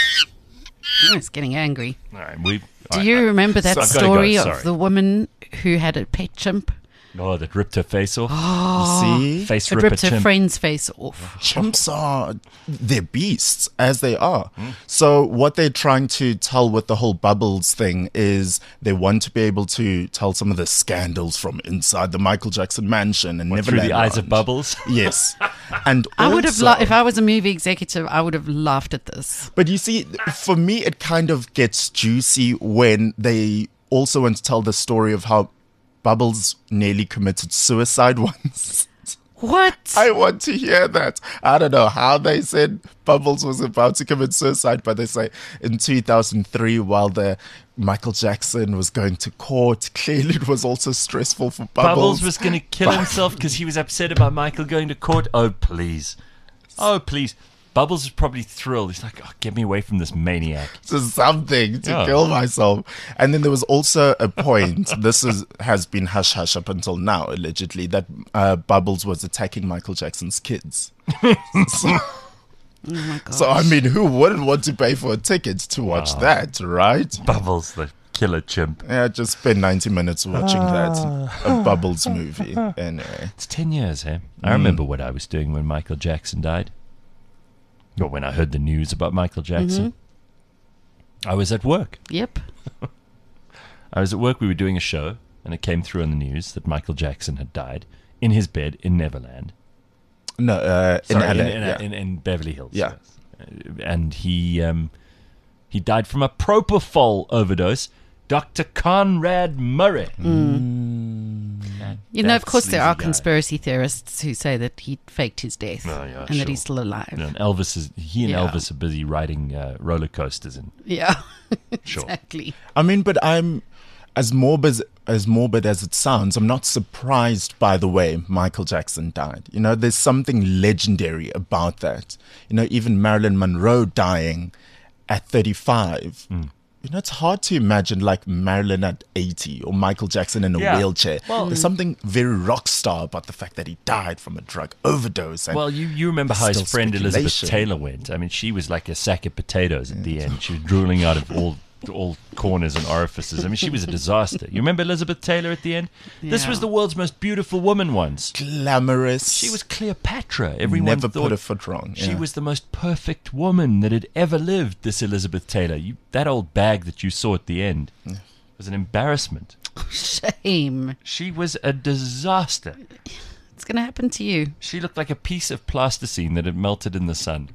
Oh, it's getting angry. All right, Do you remember that So I've gotta story go, of sorry. the woman who had a pet chimp? Oh, that ripped her face off. Oh, See? Face it ripper ripped her chimp. friend's face off. Chimps are, they're beasts, as they are. So what they're trying to tell with the whole Bubbles thing is they want to be able to tell some of the scandals from inside the Michael Jackson mansion and What, Neverland through the eyes of Ranch. Bubbles? Yes. And I would have, also- if I was a movie executive, I would have laughed at this. But you see, for me, it kind of gets juicy when they also want to tell the story of how Bubbles nearly committed suicide once. What? I want to hear that. I don't know how they said Bubbles was about to commit suicide, but they say in 2003, while the Michael Jackson was going to court, clearly it was also stressful for Bubbles. Bubbles was going to kill himself because he was upset about Michael going to court. Oh, please. Oh, please. Bubbles is probably thrilled. He's like, oh, get me away from this maniac. Just something to Yeah. kill myself. And then there was also a point, has been hush-hush up until now, allegedly, that Bubbles was attacking Michael Jackson's kids. Oh my God. So, I mean, who wouldn't want to pay for a ticket to watch that, right? Bubbles, the killer chimp. Yeah, just spend 90 minutes watching that. A Bubbles movie. Anyway. It's 10 years, eh? I remember what I was doing when Michael Jackson died. Or when I heard the news about Michael Jackson. I was at work. Yep. I was at work. We were doing a show, and it came through on the news that Michael Jackson had died in his bed in Neverland. No, in Sorry, LA. in Beverly Hills. Yeah. Yes. And he died from a propofol overdose. Dr. Conrad Murray. You know, of course, there are sleazy guy. conspiracy theorists who say that he faked his death Oh, yeah, and that sure. he's still alive. You know, and he and Yeah. Elvis are busy riding roller coasters. And Yeah, Sure. exactly. I mean, but I'm as morbid as it sounds. I'm not surprised by the way Michael Jackson died. You know, there's something legendary about that. You know, even Marilyn Monroe dying at 35. You know, it's hard to imagine like Marilyn at 80 or Michael Jackson in a Yeah. wheelchair. Well- There's something very rock star about the fact that he died from a drug overdose. And well, you remember how there's his still friend Elizabeth speculation. Taylor went. I mean, she was like a sack of potatoes at the end. She was drooling out of all corners and orifices. I mean, she was a disaster. You remember Elizabeth Taylor at the end? This Yeah. was the world's most beautiful woman once. Glamorous. She was Cleopatra. Everyone never thought put a foot wrong. she Yeah. was the most perfect woman that had ever lived, this Elizabeth Taylor. That old bag that you saw at the end was an embarrassment. Shame. She was a disaster. It's going to happen to you. She looked like a piece of plasticine that had melted in the sun.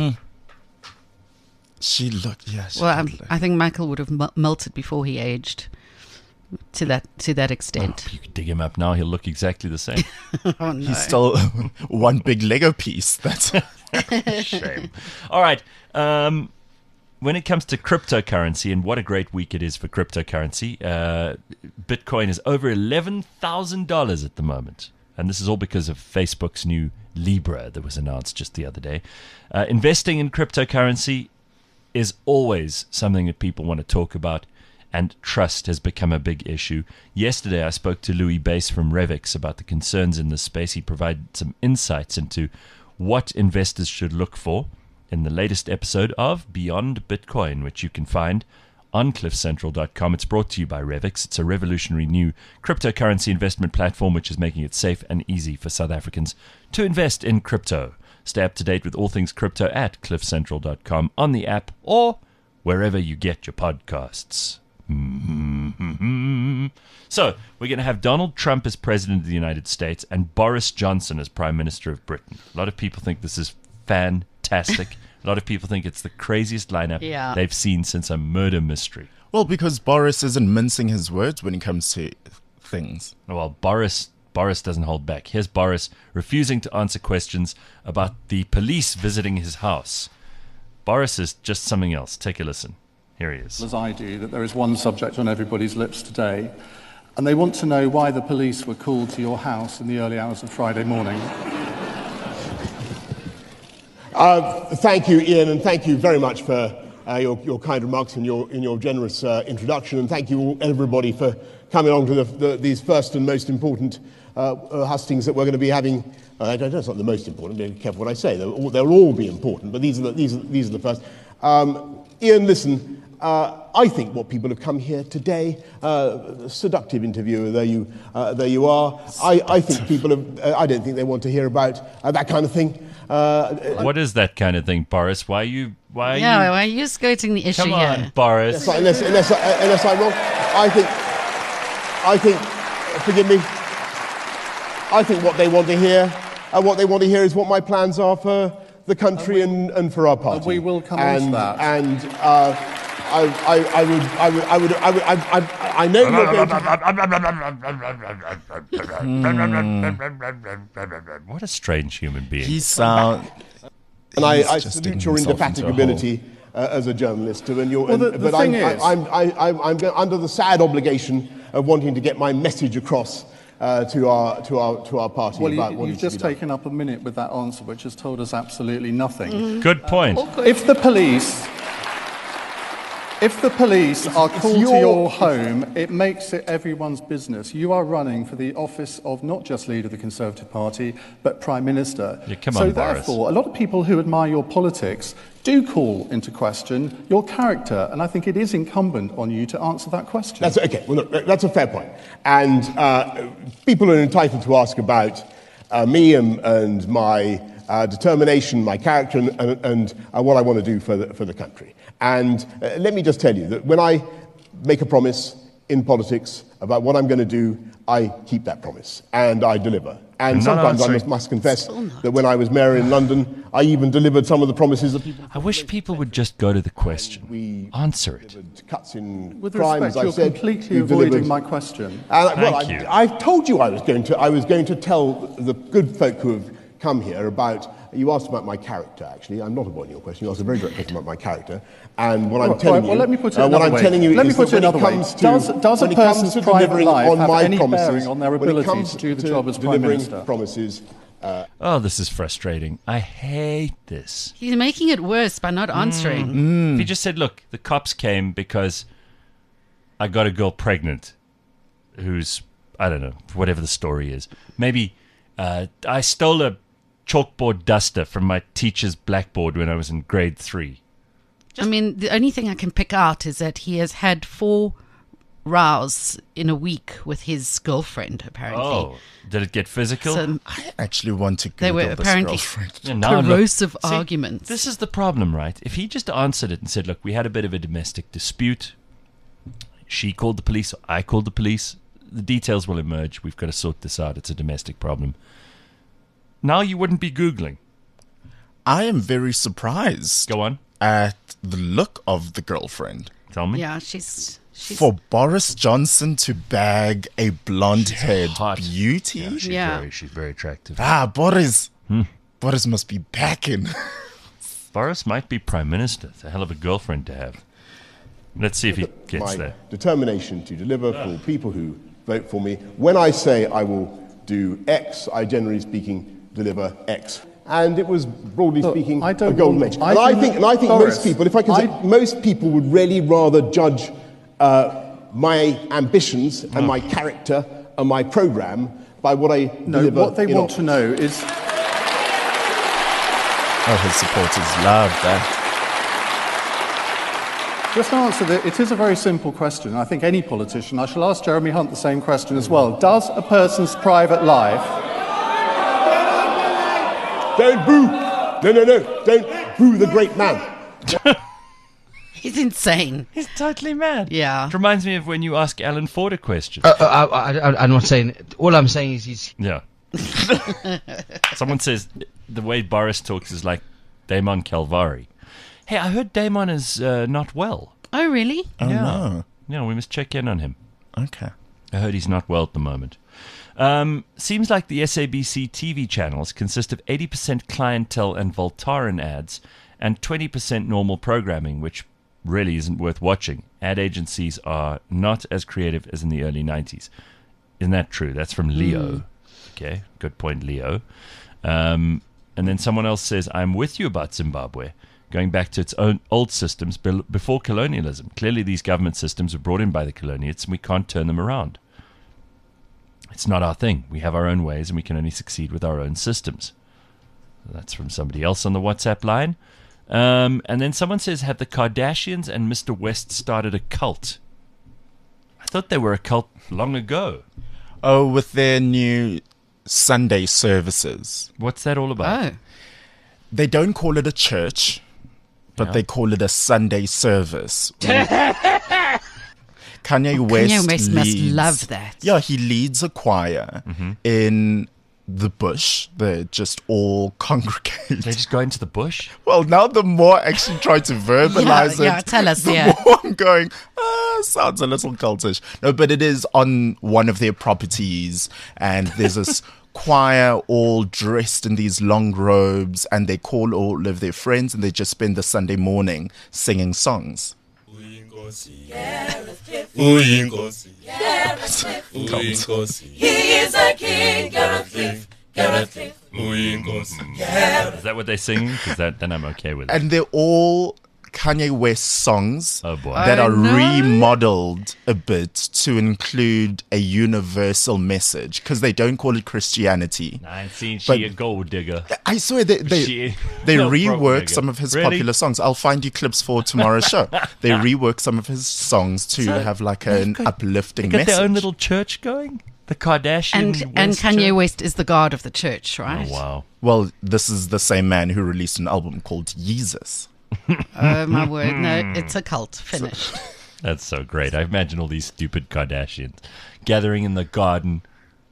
She looked, yeah. She Well, looked like- I think Michael would have melted before he aged to that extent. You could dig him up now, he'll look exactly the same. Oh, no. He's still one big Lego piece. That's Shame. All right. When it comes to cryptocurrency, and what a great week it is for cryptocurrency, Bitcoin is over $11,000 at the moment. And this is all because of Facebook's new Libra that was announced just the other day. Investing in cryptocurrency is always something that people want to talk about, and trust has become a big issue. Yesterday, I spoke to Louis Bass from Revix about the concerns in this space. He provided some insights into what investors should look for in the latest episode of Beyond Bitcoin, which you can find on cliffcentral.com. It's brought to you by Revix. It's a revolutionary new cryptocurrency investment platform which is making it safe and easy for South Africans to invest in crypto. Stay up to date with all things crypto at cliffcentral.com, on the app, or wherever you get your podcasts. So, we're going to have Donald Trump as President of the United States and Boris Johnson as Prime Minister of Britain. A lot of people think this is fantastic. A lot of people think it's the craziest lineup they've seen since a murder mystery. Well, because Boris isn't mincing his words when it comes to things. Well, Boris doesn't hold back. Here's Boris refusing to answer questions about the police visiting his house. Boris is just something else. Take a listen. Here he is. As I do, that there is one subject on everybody's lips today, and they want to know why the police were called to your house in the early hours of Friday morning. Thank you, Ian, and thank you very much for your kind remarks and your generous introduction, and thank you everybody for coming along to these first and most important hustings that we're going to be having. I don't know, it's not the most important. Be careful what I say. They'll all be important, but these are the first. Ian, listen. I think what people have come here today, seductive interviewer, there you are. I think people have. I don't think they want to hear about that kind of thing. What is that kind of thing, Boris? Why are you skirting the issue here? Come on, Boris. Unless I'm wrong, I think. Forgive me. I think what they want to hear, is what my plans are for the country and for our party. We will come on to that. And I know you're going to... What a strange human being. He sounds... And I salute your indefatigability as a journalist. And I'm under the sad obligation of wanting to get my message across to our party. Well, you've just taken up a minute with that answer, which has told us absolutely nothing. Good point. If the police are called to your home, it makes it everyone's business. You are running for the office of not just leader of the Conservative Party, but Prime Minister. Yeah, come on, Boris. Therefore, a lot of people who admire your politics do call into question your character, and I think it is incumbent on you to answer that question. That's okay. Well, look, that's a fair point. And people are entitled to ask about me and my determination, my character, and what I want to do for the country. And let me just tell you that when I make a promise in politics about what I'm going to do, I keep that promise and I deliver. And sometimes I must confess that when I was mayor in London, I even delivered some of the promises that people... I wish people would just go to the question. Answer it. Cuts in With crime, respect, as I you're said, completely avoiding my question. Thank you. I told you I was going to tell the good folk who have come here about... You asked about my character, actually. I'm not avoiding your question. You asked a very direct question about my character. And what I'm telling you... Well, let me put it another way. Does a person's private life have any bearing on their ability to do the job as Prime Minister? Promises... this is frustrating. I hate this. He's making it worse by not answering. If he just said, look, the cops came because I got a girl pregnant who's, I don't know, whatever the story is. Maybe I stole a chalkboard duster from my teacher's blackboard when I was in grade 3. I mean, the only thing I can pick out is that he has had 4 rows in a week with his girlfriend, apparently. Oh, did it get physical? So, I actually want to they Google were this apparently girlfriend. corrosive arguments. This is the problem, right? If he just answered it and said, look, we had a bit of a domestic dispute. She called the police, or I called the police. The details will emerge. We've got to sort this out. It's a domestic problem. Now you wouldn't be Googling. I am very surprised. Go on. At the look of the girlfriend. Tell me. Yeah, she's for Boris Johnson to bag a blonde-haired beauty. Yeah, she's very attractive. Boris. Boris must be backing. Boris might be Prime Minister. It's a hell of a girlfriend to have. Let's see if he gets there. Determination to deliver for people who vote for me. When I say I will do X, I generally speaking deliver X. And it was, broadly speaking, a golden age. And I think Boris, most people, if I can say, most people would really rather judge my ambitions and my character and my programme by what I deliver. What they want to know is... Oh, his supporters love that. Just to answer that, it is a very simple question. I think any politician, I shall ask Jeremy Hunt the same question as well. Does a person's private life... Don't boo! No. Don't boo the great man. He's insane. He's totally mad. Yeah. It reminds me of when you ask Alan Ford a question. I'm not saying... All I'm saying is he's... Yeah. Someone says the way Boris talks is like Damon Calvari. Hey, I heard Damon is not well. Oh, really? Oh, no. Yeah, we must check in on him. Okay. I heard he's not well at the moment. Seems like the SABC TV channels consist of 80% clientele and Voltaren ads and 20% normal programming, which really isn't worth watching. Ad agencies are not as creative as in the early 90s. Isn't that true? That's from Leo. Okay, good point, Leo. And then someone else says, I'm with you about Zimbabwe. Going back to its own old systems before colonialism. Clearly these government systems were brought in by the colonialists and we can't turn them around. It's not our thing. We have our own ways and we can only succeed with our own systems. That's from somebody else on the WhatsApp line. And then someone says, have the Kardashians and Mr. West started a cult? I thought they were a cult long ago. Oh, with their new Sunday services. What's that all about? Oh. They don't call it a church, but they call it a Sunday service. Kanye West must love that. Yeah, he leads a choir in the bush. They just all congregate. They just go into the bush? Well, now the more I actually try to verbalize it, yeah, tell us, the more I'm going, sounds a little cultish. No, but it is on one of their properties, and there's this choir all dressed in these long robes, and they call all of their friends, and they just spend the Sunday morning singing songs. He is a king, Gareth Cliff. Is that what they're singing? Because then I'm okay with it. And they're all Kanye West songs that Oh, are no. remodeled a bit to include a universal message, because they don't call it Christianity. I ain't seen But she a gold digger. I swear they No, broke rework nigga. some of his Really? popular songs. I'll find you clips for tomorrow's show. They rework some of his songs to have like an uplifting They got message. their own little church going? The Kardashian And West Kanye church? West is the god of the church, right? Oh, wow. Well, this is the same man who released an album called Yeezus. Oh, my word. No, it's a cult. Finished. That's so great. I imagine all these stupid Kardashians gathering in the garden.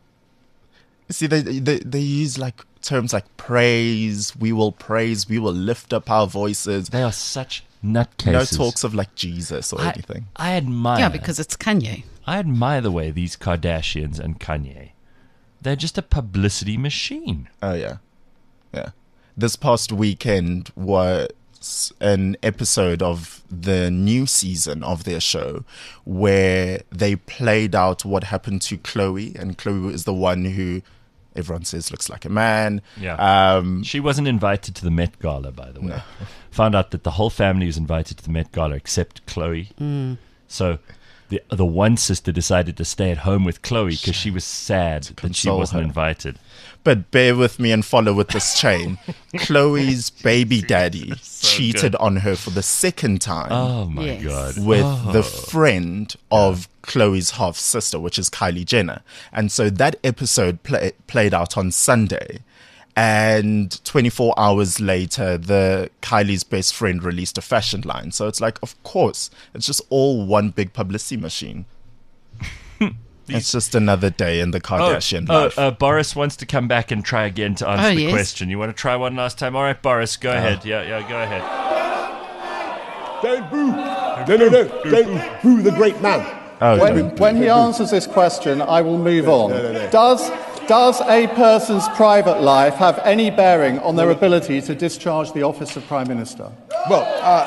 See, they use like terms like praise, we will lift up our voices. They are such nutcases. No talks of like Jesus or anything. I admire. Yeah, because it's Kanye. I admire the way these Kardashians and Kanye, they're just a publicity machine. Oh, yeah. Yeah. This past weekend was an episode of the new season of their show where they played out what happened to Chloe, and Chloe is the one who everyone says looks like a man. Yeah. She wasn't invited to the Met Gala, by the way. No. Found out that the whole family was invited to the Met Gala except Chloe. So the one sister decided to stay at home with Chloe because she was sad that she wasn't invited. But bear with me and follow with this chain. Chloe's baby daddy cheated on her for the second time. Oh, my God. With the friend of Chloe's half sister, which is Kylie Jenner. And so that episode played out on Sunday. And 24 hours later, Kylie's best friend released a fashion line. So it's like, of course, it's just all one big publicity machine. It's just another day in the Kardashian life. Boris wants to come back and try again to answer the yes. question. You want to try one last time? All right, Boris, go ahead. Yeah, go ahead. Don't boo! No. Don't boo the great man. When he answers this question, I will move on. No. Does a person's private life have any bearing on their ability to discharge the office of Prime Minister? Well,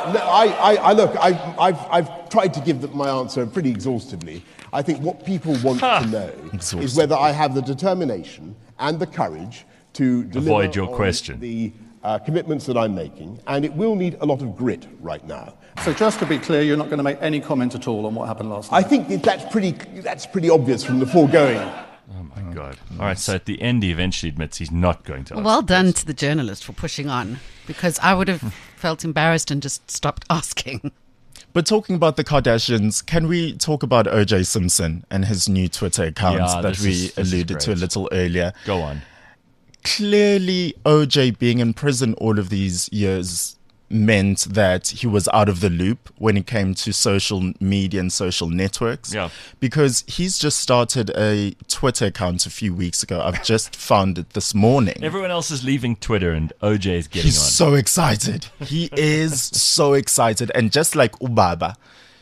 I look. I've tried to give my answer pretty exhaustively. I think what people want to know is whether I have the determination and the courage to deliver Avoid your on question. the commitments that I'm making, and it will need a lot of grit right now. So just to be clear, you're not going to make any comment at all on what happened last night? I think that's pretty obvious from the foregoing. Oh my God! All right, so at the end, he eventually admits he's not going to. Well done to the journalist for pushing on, because I would have felt embarrassed and just stopped asking. But talking about the Kardashians, can we talk about O.J. Simpson and his new Twitter account that we alluded to a little earlier? Go on. Clearly, O.J. being in prison all of these years meant that he was out of the loop when it came to social media and social networks. Yeah. Because he's just started a Twitter account a few weeks ago. I've just found it this morning. Everyone else is leaving Twitter and OJ is getting He's on. so excited. He is so excited. And just like Ubaba,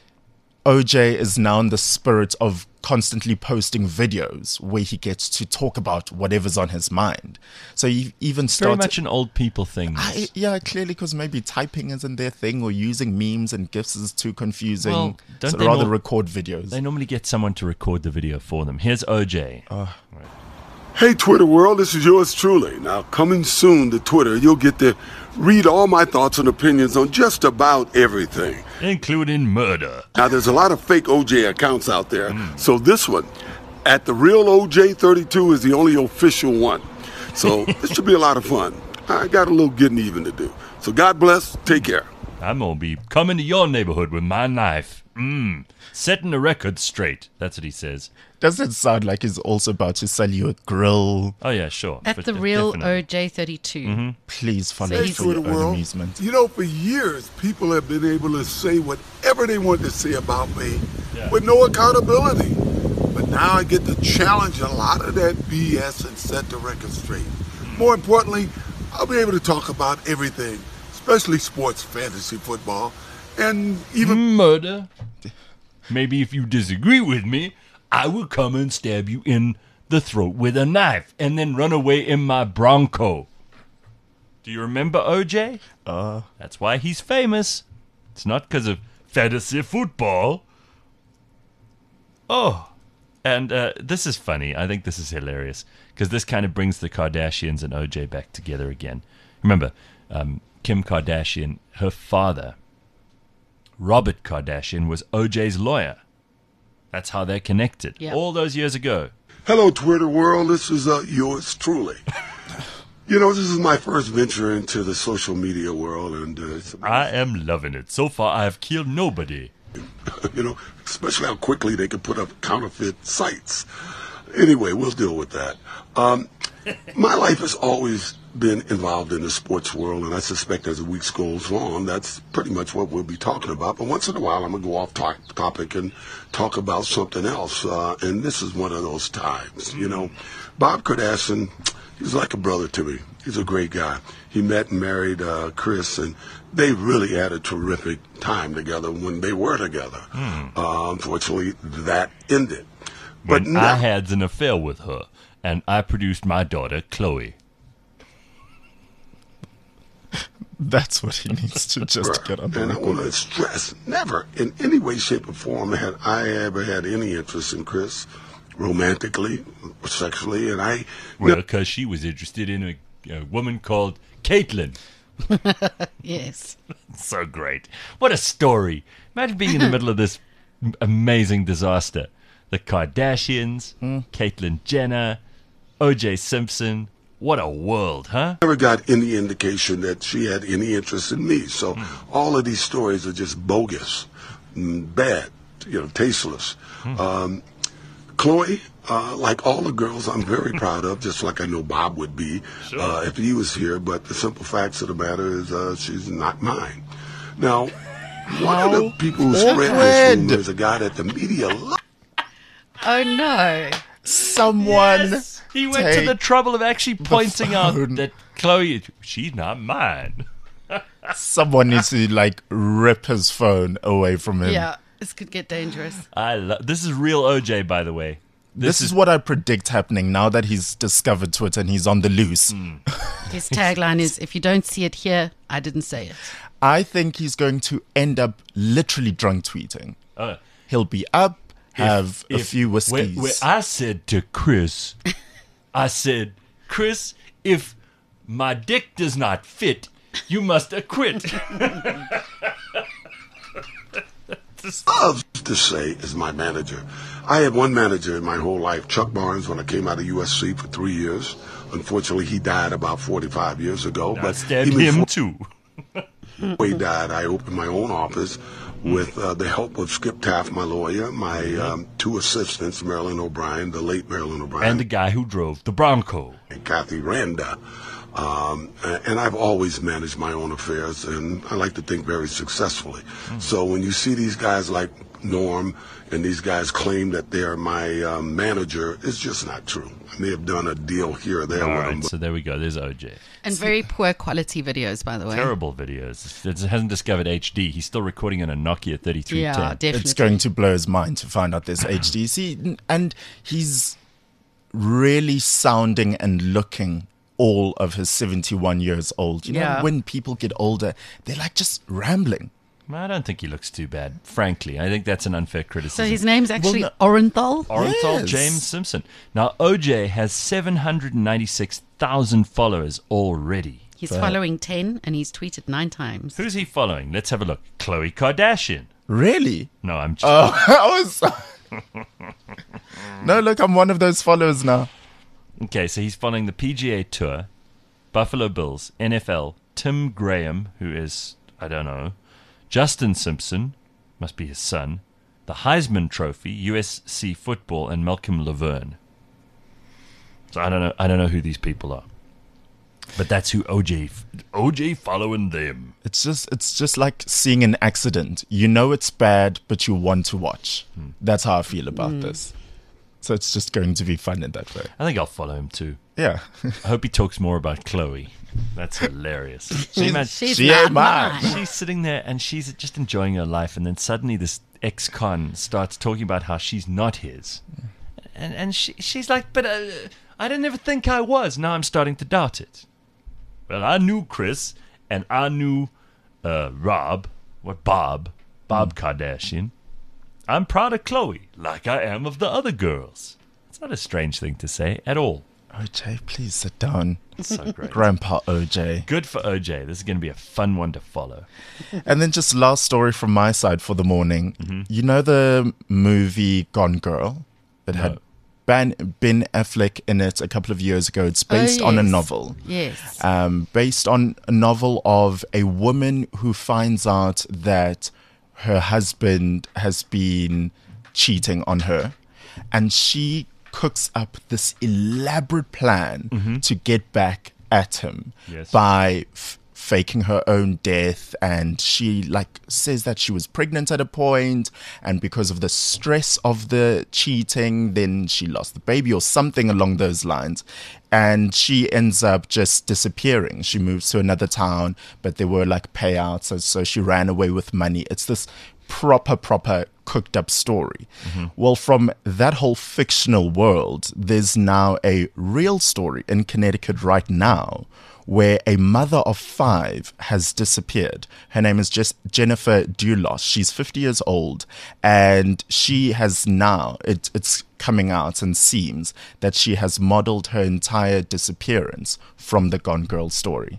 OJ is now in the spirit of constantly posting videos where he gets to talk about whatever's on his mind. So he even It's very started... much an old people thing. Yeah, clearly because maybe typing isn't their thing, or using memes and GIFs is too confusing. Well, don't so they rather record videos. They normally get someone to record the video for them. Here's OJ. Hey, Twitter world, this is yours truly. Now, coming soon to Twitter, you'll get to read all my thoughts and opinions on just about everything, including murder. Now, there's a lot of fake OJ accounts out there, so this one, at the real OJ32, is the only official one. So this should be a lot of fun. I got a little getting even to do. So God bless. Take care. I'm going to be coming to your neighborhood with my knife. Setting the record straight. That's what he says. Does it sound like he's also about to sell you a grill? Oh, yeah, sure. At the real OJ32. Please follow Hey, it for your Twitter own world. amusement. You know, for years, people have been able to say whatever they want to say about me with no accountability. But now I get to challenge a lot of that BS and set the record straight. More importantly, I'll be able to talk about everything, especially sports, fantasy football, and even murder. Maybe if you disagree with me, I will come and stab you in the throat with a knife and then run away in my Bronco. Do you remember OJ? That's why he's famous. It's not because of fantasy football. Oh, and this is funny. I think this is hilarious because this kind of brings the Kardashians and OJ back together again. Remember, Kim Kardashian, her father, Robert Kardashian, was OJ's lawyer. That's how they're connected. Yep. All those years ago. Hello, Twitter world. This is yours truly. You know, this is my first venture into the social media world, and I am loving it. So far, I have killed nobody. You know, especially how quickly they can put up counterfeit sites. Anyway, we'll deal with that. My life has always been involved in the sports world, and I suspect as the week goes on, that's pretty much what we'll be talking about. But once in a while, I'm going to go off topic and talk about something else, and this is one of those times. You know, Bob Kardashian, he's like a brother to me. He's a great guy. He met and married Chris, and they really had a terrific time together when they were together. Unfortunately, that ended. But When I had an affair with her, and I produced my daughter, Chloe. That's what he needs to just get on the And I record. want to stress, never in any way, shape, or form had I ever had any interest in Chris, romantically or sexually, and I... Well, because she was interested in a woman called Caitlyn. Yes. So great. What a story. Imagine being in the middle of this amazing disaster. The Kardashians, Caitlyn Jenner, O.J. Simpson. What a world, huh? Never got any indication that she had any interest in me. So all of these stories are just bogus, bad, tasteless. Chloe, like all the girls, I'm very proud of, just like I know Bob would be if he was here. But the simple facts of the matter is she's not mine. Now, one of the people who spread this rumor is a guy that the media loves. Oh, no. Someone... Yes. He went to the trouble of actually pointing out that Chloe, she's not mine. Someone needs to, rip his phone away from him. Yeah, this could get dangerous. This is real OJ, by the way. This is what I predict happening now that he's discovered Twitter and he's on the loose. His tagline is, if you don't see it here, I didn't say it. I think he's going to end up literally drunk tweeting. He'll be up, have a few whiskeys. Where I said to Chris, Chris, if my dick does not fit, you must acquit. Love to say is my manager. I had one manager in my whole life, Chuck Barnes, when I came out of USC for 3 years. Unfortunately, he died about 45 years ago. I stabbed him too. Before he died, I opened my own office with the help of Skip Taft, my lawyer, my two assistants, Marilyn O'Brien, the late Marilyn O'Brien. And the guy who drove the Bronco. And Kathy Randa. And I've always managed my own affairs, and I like to think very successfully. So when you see these guys like Norm and these guys claim that they're my manager, it's just not true. I may have done a deal here or there with them. So there we go. There's OJ. And very poor quality videos, by the way. Terrible videos. It hasn't discovered HD. He's still recording on a Nokia 3310. Yeah, definitely. It's going to blow his mind to find out there's HD. See, and he's really sounding and looking all of his 71 years old. You know, when people get older, they're like just rambling. I don't think he looks too bad, frankly. I think that's an unfair criticism. So his name's actually Orenthal? Orenthal James Simpson. Now, OJ has 796,000 followers already. He's following 10 and he's tweeted 9 times. Who's he following? Let's have a look. Khloe Kardashian. Really? No, I'm just... I was... No, look, I'm one of those followers now. Okay, so he's following the PGA Tour, Buffalo Bills, NFL, Tim Graham, who is, I don't know, Justin Simpson, must be his son, the Heisman Trophy, USC football, and Malcolm Laverne. So I don't know who these people are. But that's who OJ following them. It's just like seeing an accident. You know it's bad, but you want to watch. That's how I feel about this. So it's just going to be fun in that way. I think I'll follow him too. Yeah. I hope he talks more about Khloe. That's hilarious. She's not mine. She's sitting there and she's just enjoying her life, and then suddenly this ex-con starts talking about how she's not his. And she's like, but I didn't ever think I was. Now I'm starting to doubt it. Well, I knew Chris, and I knew Bob Kardashian. I'm proud of Khloe, like I am of the other girls. It's not a strange thing to say at all. OJ, please sit down. So great. Grandpa OJ. Good for OJ. This is going to be a fun one to follow. And then just last story from my side for the morning. You know the movie Gone Girl? It had Ben Affleck in it a couple of years ago. It's based on a novel. Yes. Based on a novel of a woman who finds out that her husband has been cheating on her, and she cooks up this elaborate plan to get back at him by faking her own death. And she says that she was pregnant at a point, and because of the stress of the cheating, then she lost the baby or something along those lines. And she ends up just disappearing. She moves to another town, but there were payouts, so she ran away with money. It's this proper cooked up story. Well, from that whole fictional world, there's now a real story in Connecticut right now where a mother of 5 has disappeared. Her name is just Jennifer Dulos. She's 50 years old, and she has now, it's coming out and seems that she has modeled her entire disappearance from the Gone Girl story.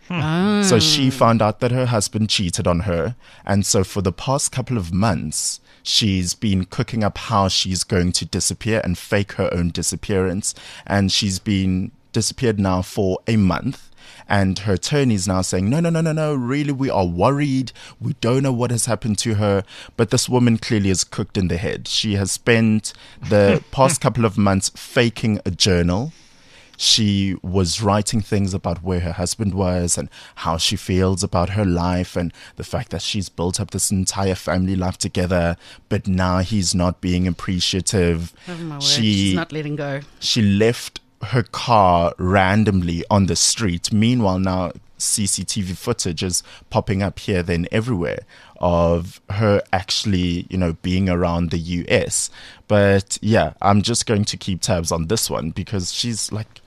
So she found out that her husband cheated on her, and so for the past couple of months, she's been cooking up how she's going to disappear and fake her own disappearance, and she's been disappeared now for a month. And her attorney is now saying, no, really, we are worried. We don't know what has happened to her. But this woman clearly is cooked in the head. She has spent the past couple of months faking a journal. She was writing things about where her husband was and how she feels about her life and the fact that she's built up this entire family life together, but now he's not being appreciative. Oh my word, she's not letting go. She left her car randomly on the street. Meanwhile, now CCTV footage is popping up here, then everywhere of her actually, being around the US. But yeah, I'm just going to keep tabs on this one because she's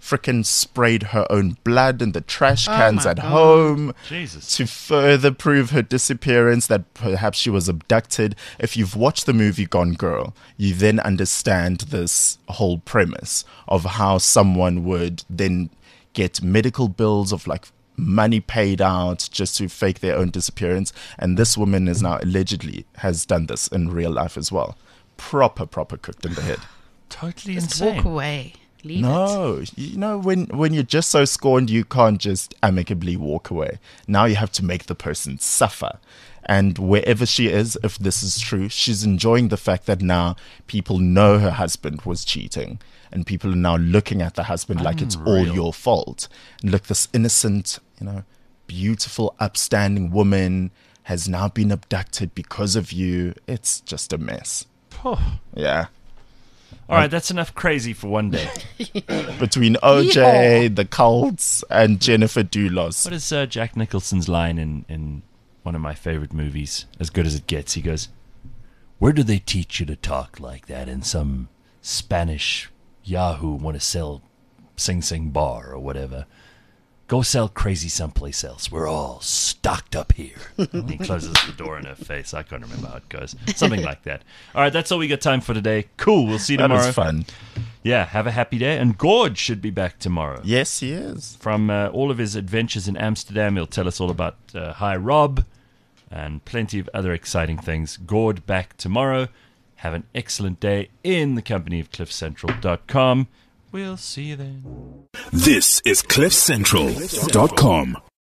frickin' sprayed her own blood in the trash Oh cans my at God. home Jesus. to further prove her disappearance, that perhaps she was abducted. If you've watched the movie Gone Girl, you then understand this whole premise of how someone would then get medical bills of like money paid out just to fake their own disappearance. And this woman is now allegedly has done this in real life as well. Proper cooked in the head. Totally Just insane. walk away. Leave it. No, you know, when you're just so scorned, you can't just amicably walk away. Now you have to make the person suffer. And wherever she is, if this is true, she's enjoying the fact that now people know her husband was cheating. And people are now looking at the husband like it's all Unreal. your fault. And look, this innocent, you know, beautiful, upstanding woman has now been abducted because of you. It's just a mess. Oh. Yeah. All right, that's enough crazy for one day. Between OJ, the cults, and Jennifer Dulos. What is Jack Nicholson's line in one of my favorite movies, As Good as It Gets? He goes, "Where do they teach you to talk like that? In some Spanish Yahoo want to sell Sing Sing bar or whatever? Go sell crazy someplace else. We're all stocked up here." And he closes the door in her face. I can't remember how it goes. Something like that. All right, that's all we got time for today. Cool. We'll see you tomorrow. That was fun. Yeah, have a happy day. And Gord should be back tomorrow. Yes, he is. From all of his adventures in Amsterdam, he'll tell us all about Hi Rob and plenty of other exciting things. Gord back tomorrow. Have an excellent day in the company of CliffCentral.com. We'll see you then. This is CliffCentral.com.